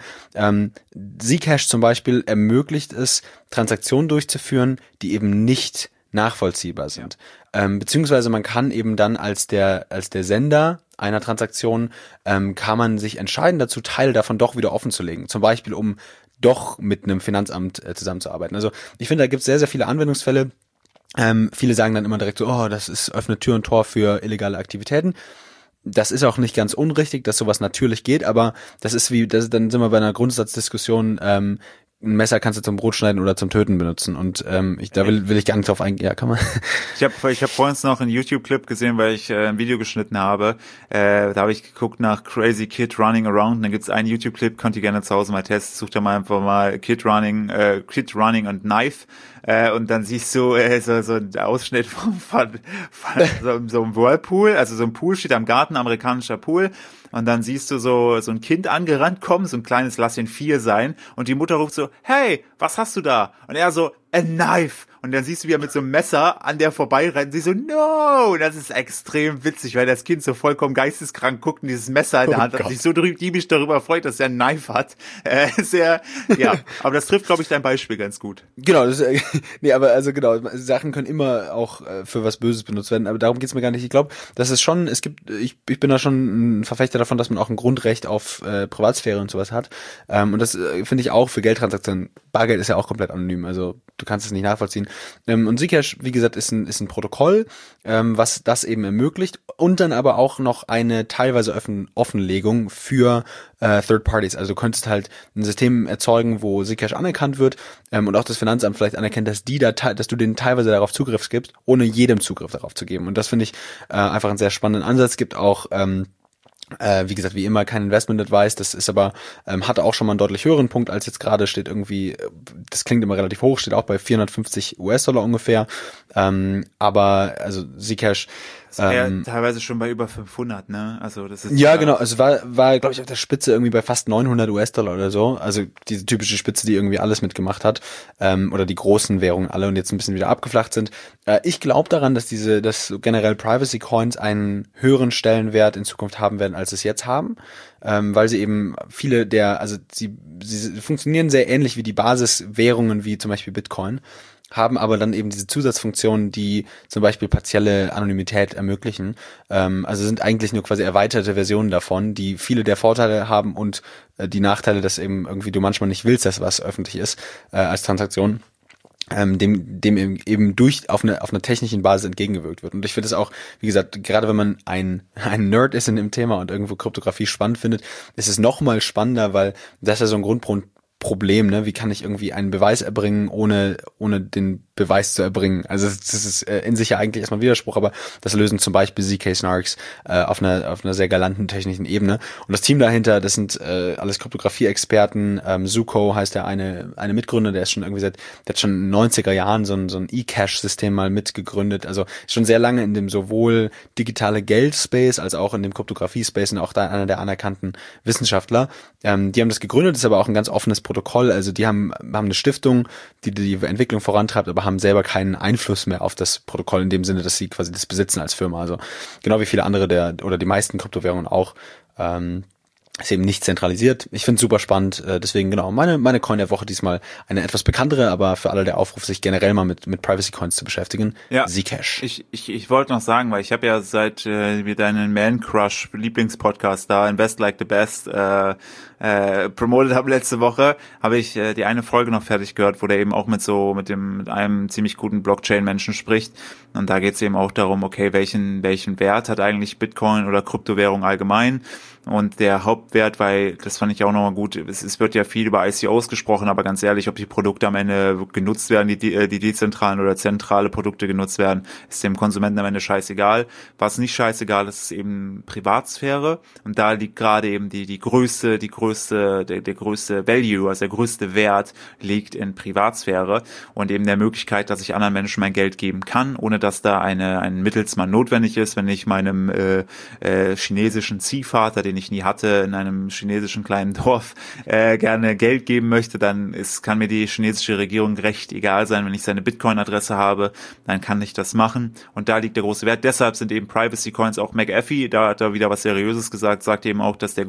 Zcash zum Beispiel ermöglicht es, Transaktionen durchzuführen, die eben nicht nachvollziehbar sind. Beziehungsweise man kann eben dann als der Sender einer Transaktion, kann man sich entscheiden dazu, Teile davon doch wieder offen zu legen. Zum Beispiel, um doch mit einem Finanzamt zusammenzuarbeiten. Also ich finde, da gibt es sehr, sehr viele Anwendungsfälle. Viele sagen dann immer direkt so, oh, öffnet Tür und Tor für illegale Aktivitäten. Das ist auch nicht ganz unrichtig, dass sowas natürlich geht, aber dann sind wir bei einer Grundsatzdiskussion, ein Messer kannst du zum Brot schneiden oder zum Töten benutzen und da will ich gar nicht drauf eingehen. Ja, kann man. Ich hab vorhin noch einen YouTube-Clip gesehen, weil ich ein Video geschnitten habe. Da habe ich geguckt nach Crazy Kid Running Around. Und dann gibt's einen YouTube-Clip, könnt ihr gerne zu Hause mal testen. Sucht da mal einfach mal Kid Running und Knife. Und dann siehst du so ein Ausschnitt von so einem Whirlpool. Also so ein Pool steht am Garten, amerikanischer Pool. Und dann siehst du so ein Kind angerannt kommen, so ein kleines, lass ihn 4 sein. Und die Mutter ruft so, hey, was hast du da? Und er so, a knife. Und dann siehst du, wie er mit so einem Messer an der vorbeirennt. Sie so, no! Und das ist extrem witzig, weil das Kind so vollkommen geisteskrank guckt und dieses Messer in der Hand hat und sich so diebisch darüber freut, dass er ein Knife hat. Aber das trifft, glaube ich, dein Beispiel ganz gut. Genau, Sachen können immer auch für was Böses benutzt werden, aber darum geht's mir gar nicht. Ich glaube, das ist schon, ich bin da schon ein Verfechter davon, dass man auch ein Grundrecht auf Privatsphäre und sowas hat. Und das finde ich auch für Geldtransaktionen. Bargeld ist ja auch komplett anonym, also du kannst es nicht nachvollziehen. Und Zcash, wie gesagt, ist ein Protokoll, was das eben ermöglicht und dann aber auch noch eine teilweise Offenlegung für Third Parties. Also du könntest halt ein System erzeugen, wo Zcash anerkannt wird und auch das Finanzamt vielleicht anerkennt, dass du denen teilweise darauf Zugriff gibst, ohne jedem Zugriff darauf zu geben. Und das finde ich einfach einen sehr spannenden Ansatz. Es gibt auch wie gesagt, wie immer kein Investment Advice, das ist aber, hat auch schon mal einen deutlich höheren Punkt als jetzt gerade, steht irgendwie, das klingt immer relativ hoch, steht auch bei 450 US-Dollar ungefähr, aber also Zcash teilweise schon bei über 500, ne? Also das ist ja genau, es war glaube ich auf der Spitze irgendwie bei fast 900 US-Dollar oder so, also diese typische Spitze, die irgendwie alles mitgemacht hat, oder die großen Währungen alle und jetzt ein bisschen wieder abgeflacht sind. Ich glaube daran, dass generell Privacy Coins einen höheren Stellenwert in Zukunft haben werden, als es jetzt haben, weil sie eben sie funktionieren sehr ähnlich wie die Basiswährungen wie zum Beispiel Bitcoin, haben aber dann eben diese Zusatzfunktionen, die zum Beispiel partielle Anonymität ermöglichen. Also sind eigentlich nur quasi erweiterte Versionen davon, die viele der Vorteile haben und die Nachteile, dass eben irgendwie du manchmal nicht willst, dass was öffentlich ist als Transaktion. Dem eben auf einer technischen Basis entgegengewirkt wird. Und ich finde es auch, wie gesagt, gerade wenn man ein Nerd ist in dem Thema und irgendwo Kryptographie spannend findet, ist es noch mal spannender, weil das ist ja so ein Grundproblem, ne? Wie kann ich irgendwie einen Beweis erbringen, ohne den Beweis zu erbringen. Also das ist in sich ja eigentlich erstmal ein Widerspruch, aber das lösen zum Beispiel ZK Snarks auf einer sehr galanten technischen Ebene. Und das Team dahinter, das sind alles Kryptographie-Experten. Zuko heißt der eine Mitgründer, der ist schon irgendwie der hat schon in den 90er Jahren so ein E-Cash-System mal mitgegründet. Also schon sehr lange in dem sowohl digitale Geld-Space als auch in dem Kryptographie-Space und auch da einer der anerkannten Wissenschaftler. Die haben das gegründet, ist aber auch ein ganz offenes Protokoll. Also die haben eine Stiftung, die Entwicklung vorantreibt, aber haben selber keinen Einfluss mehr auf das Protokoll in dem Sinne, dass sie quasi das besitzen als Firma. Also genau wie viele andere oder die meisten Kryptowährungen auch, ist eben nicht zentralisiert. Ich finde es super spannend, deswegen genau, meine Coin der Woche diesmal eine etwas bekanntere, aber für alle der Aufruf, sich generell mal mit Privacy Coins zu beschäftigen. Ja, Zcash. Ich wollte noch sagen, weil ich habe ja seit wir deinen Man Crush Lieblingspodcast da, Invest Like the Best, promoted habe letzte Woche, habe ich die eine Folge noch fertig gehört, wo der eben auch mit einem ziemlich guten Blockchain-Menschen spricht. Und da geht es eben auch darum, okay, welchen Wert hat eigentlich Bitcoin oder Kryptowährung allgemein? Und der Hauptwert, weil, das fand ich auch nochmal gut, es wird ja viel über ICOs gesprochen, aber ganz ehrlich, ob die Produkte am Ende genutzt werden, die dezentralen oder zentrale Produkte genutzt werden, ist dem Konsumenten am Ende scheißegal. Was nicht scheißegal ist, ist eben Privatsphäre. Und da liegt gerade eben der größte Value, also der größte Wert liegt in Privatsphäre und eben der Möglichkeit, dass ich anderen Menschen mein Geld geben kann, ohne dass da ein Mittelsmann notwendig ist. Wenn ich meinem chinesischen Ziehvater, den ich nie hatte, in einem chinesischen kleinen Dorf gerne Geld geben möchte, dann kann mir die chinesische Regierung recht egal sein. Wenn ich seine Bitcoin-Adresse habe, dann kann ich das machen. Und da liegt der große Wert. Deshalb sind eben Privacy Coins, auch McAfee, da hat er wieder was Seriöses gesagt, sagt eben auch, dass das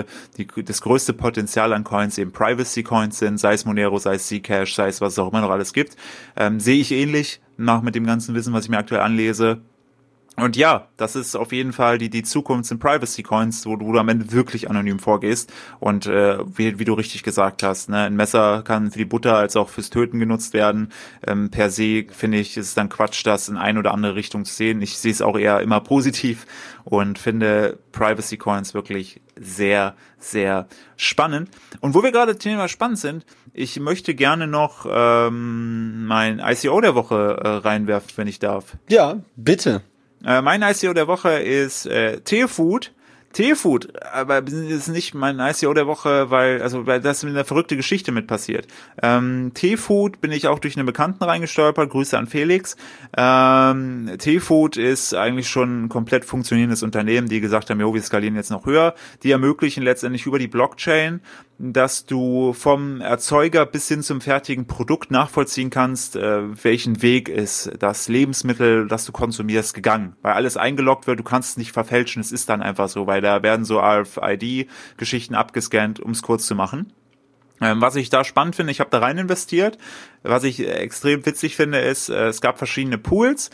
größte Potenzial an Coins eben Privacy Coins sind, sei es Monero, sei es Zcash, sei es was es auch immer noch alles gibt. Sehe ich ähnlich, mit dem ganzen Wissen, was ich mir aktuell anlese. Und ja, das ist auf jeden Fall die Zukunft in Privacy Coins, wo du am Ende wirklich anonym vorgehst. Und wie du richtig gesagt hast, ne, ein Messer kann für die Butter als auch fürs Töten genutzt werden. Per se finde ich, ist es dann Quatsch, das in eine oder andere Richtung zu sehen. Ich sehe es auch eher immer positiv und finde Privacy Coins wirklich sehr, sehr spannend. Und wo wir gerade Thema spannend sind, ich möchte gerne noch mein ICO der Woche reinwerfen, wenn ich darf. Ja, bitte. Mein ICO der Woche ist Teefood. Teefood, aber das ist nicht mein ICO der Woche, weil das ist eine verrückte Geschichte mit passiert. Teefood bin ich auch durch einen Bekannten reingestolpert, Grüße an Felix. Teefood ist eigentlich schon ein komplett funktionierendes Unternehmen, die gesagt haben, wir skalieren jetzt noch höher. Die ermöglichen letztendlich über die Blockchain, dass du vom Erzeuger bis hin zum fertigen Produkt nachvollziehen kannst, welchen Weg ist das Lebensmittel, das du konsumierst, gegangen. Weil alles eingeloggt wird, du kannst es nicht verfälschen, es ist dann einfach so, weil da werden so RFID-Geschichten abgescannt, um es kurz zu machen. Was ich da spannend finde, ich habe da rein investiert. Was ich extrem witzig finde, ist, es gab verschiedene Pools.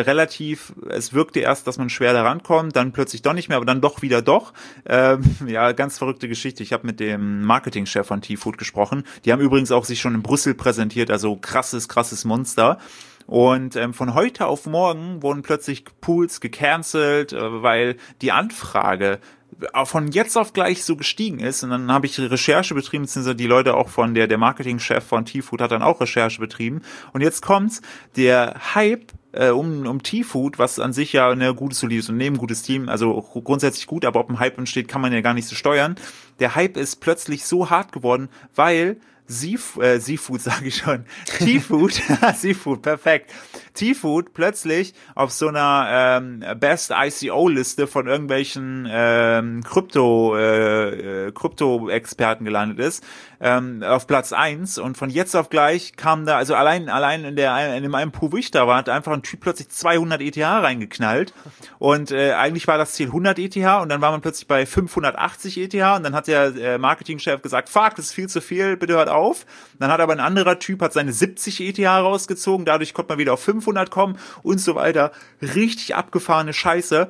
Es wirkte erst, dass man schwer da rankommt, dann plötzlich doch nicht mehr, aber dann doch wieder doch. Ja, ganz verrückte Geschichte. Ich habe mit dem Marketingchef von Teefood gesprochen. Die haben übrigens auch sich schon in Brüssel präsentiert, also krasses Monster. Und von heute auf morgen wurden plötzlich Pools gecancelt, weil die Anfrage von jetzt auf gleich so gestiegen ist. Und dann habe ich Recherche betrieben, beziehungsweise die Leute auch von der Marketingchef von Teefood hat dann auch Recherche betrieben. Und jetzt kommt's, der Hype um Teefood, was an sich ja ein gutes, solides Unternehmen, gutes Team, also grundsätzlich gut, aber ob ein Hype entsteht, kann man ja gar nicht so steuern. Der Hype ist plötzlich so hart geworden, weil Seafood sage ich schon. Teefood, Seafood, perfekt. Teefood plötzlich auf so einer Best ICO-Liste von irgendwelchen Krypto-Experten gelandet ist, auf Platz 1 und von jetzt auf gleich kam da, also allein in dem einen Pool, wo ich da war, hat einfach ein Typ plötzlich 200 ETH reingeknallt und eigentlich war das Ziel 100 ETH und dann war man plötzlich bei 580 ETH und dann hat der Marketingchef gesagt, fuck, das ist viel zu viel, bitte hört auf. Dann hat aber ein anderer Typ seine 70 ETH rausgezogen, dadurch konnte man wieder auf 500 kommen und so weiter. Richtig abgefahrene Scheiße,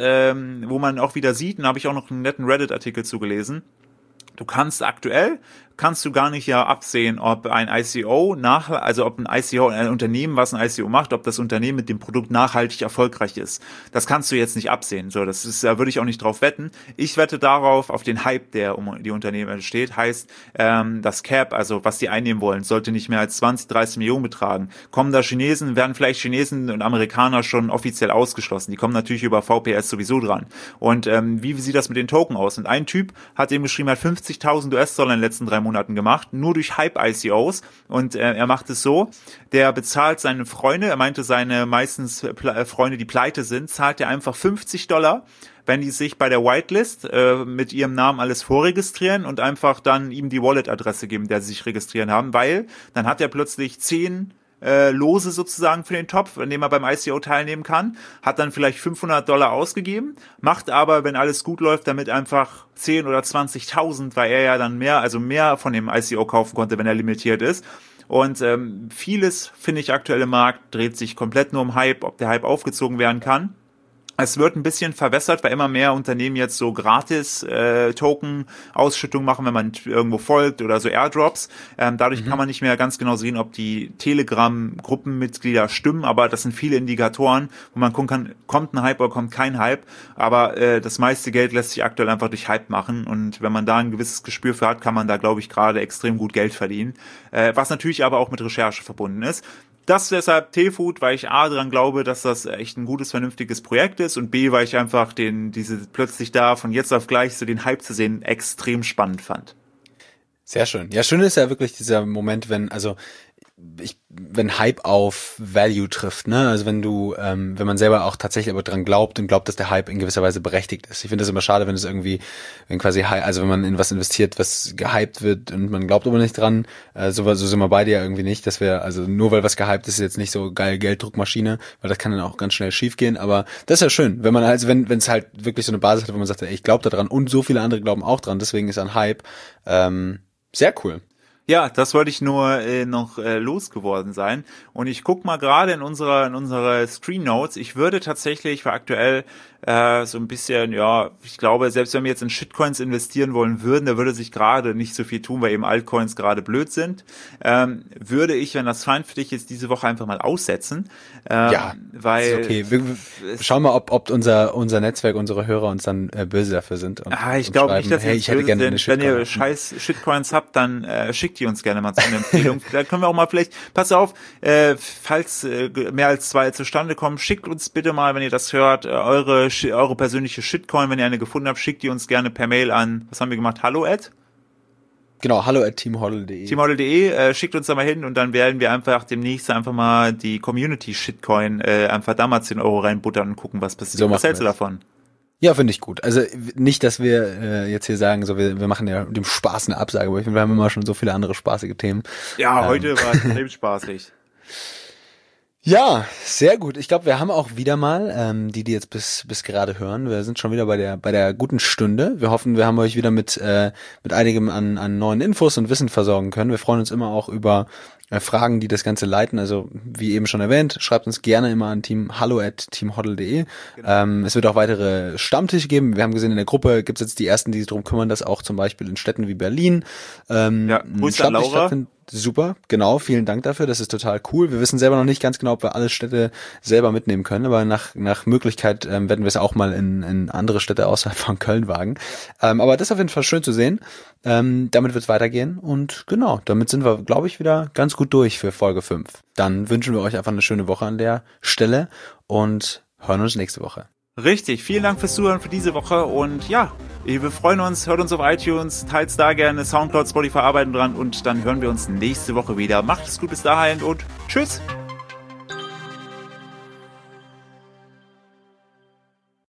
wo man auch wieder sieht, und da habe ich auch noch einen netten Reddit-Artikel zugelesen. Du kannst aktuell kannst du gar nicht ja absehen, ob ein ICO ob ein Unternehmen, was ein ICO macht, ob das Unternehmen mit dem Produkt nachhaltig erfolgreich ist. Das kannst du jetzt nicht absehen. So, da würde ich auch nicht drauf wetten. Ich wette darauf, auf den Hype, der um die Unternehmen entsteht. Heißt, das Cap, also was die einnehmen wollen, sollte nicht mehr als 20, 30 Millionen betragen. Werden vielleicht Chinesen und Amerikaner schon offiziell ausgeschlossen. Die kommen natürlich über VPS sowieso dran. Und wie sieht das mit den Token aus? Und ein Typ hat eben geschrieben, hat 50.000 US-Dollar in den letzten 3 Monaten gemacht, nur durch Hype-ICOs. Und er macht es so, der bezahlt seine Freunde, er meinte seine meistens Freunde, die pleite sind, zahlt er einfach $50, wenn die sich bei der Whitelist mit ihrem Namen alles vorregistrieren und einfach dann ihm die Wallet-Adresse geben, der sie sich registrieren haben, weil dann hat er plötzlich 10 Lose sozusagen für den Topf, in dem er beim ICO teilnehmen kann, hat dann vielleicht $500 ausgegeben, macht aber, wenn alles gut läuft, damit einfach 10 oder 20.000, weil er ja dann mehr von dem ICO kaufen konnte, wenn er limitiert ist. Und vieles, finde ich, aktuell im Markt dreht sich komplett nur um Hype, ob der Hype aufgezogen werden kann. Es wird ein bisschen verwässert, weil immer mehr Unternehmen jetzt so gratis Token-Ausschüttung machen, wenn man irgendwo folgt oder so Airdrops. Dadurch kann man nicht mehr ganz genau sehen, ob die Telegram-Gruppenmitglieder stimmen, aber das sind viele Indikatoren, wo man gucken kann, kommt ein Hype oder kommt kein Hype. Aber das meiste Geld lässt sich aktuell einfach durch Hype machen und wenn man da ein gewisses Gespür für hat, kann man da, glaube ich, gerade extrem gut Geld verdienen. Was natürlich aber auch mit Recherche verbunden ist. Das deshalb Teefood, weil ich A, daran glaube, dass das echt ein gutes, vernünftiges Projekt ist und B, weil ich einfach plötzlich da von jetzt auf gleich so den Hype zu sehen extrem spannend fand. Sehr schön. Ja, schön ist ja wirklich dieser Moment, wenn Hype auf Value trifft, ne? Also wenn man selber auch tatsächlich aber dran glaubt und glaubt, dass der Hype in gewisser Weise berechtigt ist. Ich finde das immer schade, wenn man in was investiert, was gehypt wird und man glaubt aber nicht dran, so sind wir beide ja irgendwie nicht, dass wir, also nur weil was gehypt ist, ist jetzt nicht so geil Gelddruckmaschine, weil das kann dann auch ganz schnell schief gehen, aber das ist ja schön, wenn es halt wirklich so eine Basis hat, wo man sagt, ey, ich glaube da dran und so viele andere glauben auch dran, deswegen ist ein Hype, sehr cool. Ja, das wollte ich nur noch losgeworden sein. Und ich guck mal gerade in unsere Screen Notes. Ich würde tatsächlich für aktuell so ein bisschen, ja, ich glaube, selbst wenn wir jetzt in Shitcoins investieren wollen würden, da würde sich gerade nicht so viel tun, weil eben Altcoins gerade blöd sind. Würde ich, wenn das fein für dich ist, diese Woche einfach mal aussetzen. Ja, weil ist okay. Wir schauen mal, ob unser Netzwerk, unsere Hörer uns dann böse dafür sind. Ich glaube nicht, dass ich hätte gerne eine Shitcoin. Wenn ihr scheiß Shitcoins habt, dann schickt die uns gerne mal zu einer Empfehlung. Da können wir auch mal vielleicht, pass auf, falls mehr als 2 zustande kommen, schickt uns bitte mal, wenn ihr das hört, eure persönliche Shitcoin, wenn ihr eine gefunden habt, schickt die uns gerne per Mail an, was haben wir gemacht, hallo@teamhoddle.de. Teamhoddle.de, schickt uns da mal hin und dann werden wir einfach demnächst einfach mal die Community Shitcoin einfach da mal 10 Euro reinbuttern und gucken, was passiert. So was hältst du davon? Ja, finde ich gut. Also nicht, dass wir jetzt hier sagen, so wir machen ja dem Spaß eine Absage, aber ich finde, wir haben immer schon so viele andere spaßige Themen. Ja, heute war es extrem spaßig. Ja, sehr gut. Ich glaube, wir haben auch wieder mal, die jetzt bis gerade hören, wir sind schon wieder bei der guten Stunde. Wir hoffen, wir haben euch wieder mit einigem an neuen Infos und Wissen versorgen können. Wir freuen uns immer auch über Fragen, die das Ganze leiten. Also wie eben schon erwähnt, schreibt uns gerne immer an hallo@teamhoddle.de. Genau. Es wird auch weitere Stammtische geben. Wir haben gesehen, in der Gruppe gibt es jetzt die ersten, die sich darum kümmern, dass auch zum Beispiel in Städten wie Berlin Grüße an Laura. Super, genau, vielen Dank dafür, das ist total cool. Wir wissen selber noch nicht ganz genau, ob wir alle Städte selber mitnehmen können, aber nach Möglichkeit werden wir es auch mal in andere Städte außerhalb von Köln wagen. Aber das ist auf jeden Fall schön zu sehen. Damit wird es weitergehen und genau, damit sind wir, glaube ich, wieder ganz gut durch für Folge 5. Dann wünschen wir euch einfach eine schöne Woche an der Stelle und hören uns nächste Woche. Richtig, vielen Dank fürs Zuhören für diese Woche und ja, wir freuen uns, hört uns auf iTunes, teilt da gerne, Soundcloud, Spotify arbeiten dran und dann hören wir uns nächste Woche wieder. Macht es gut bis dahin und tschüss!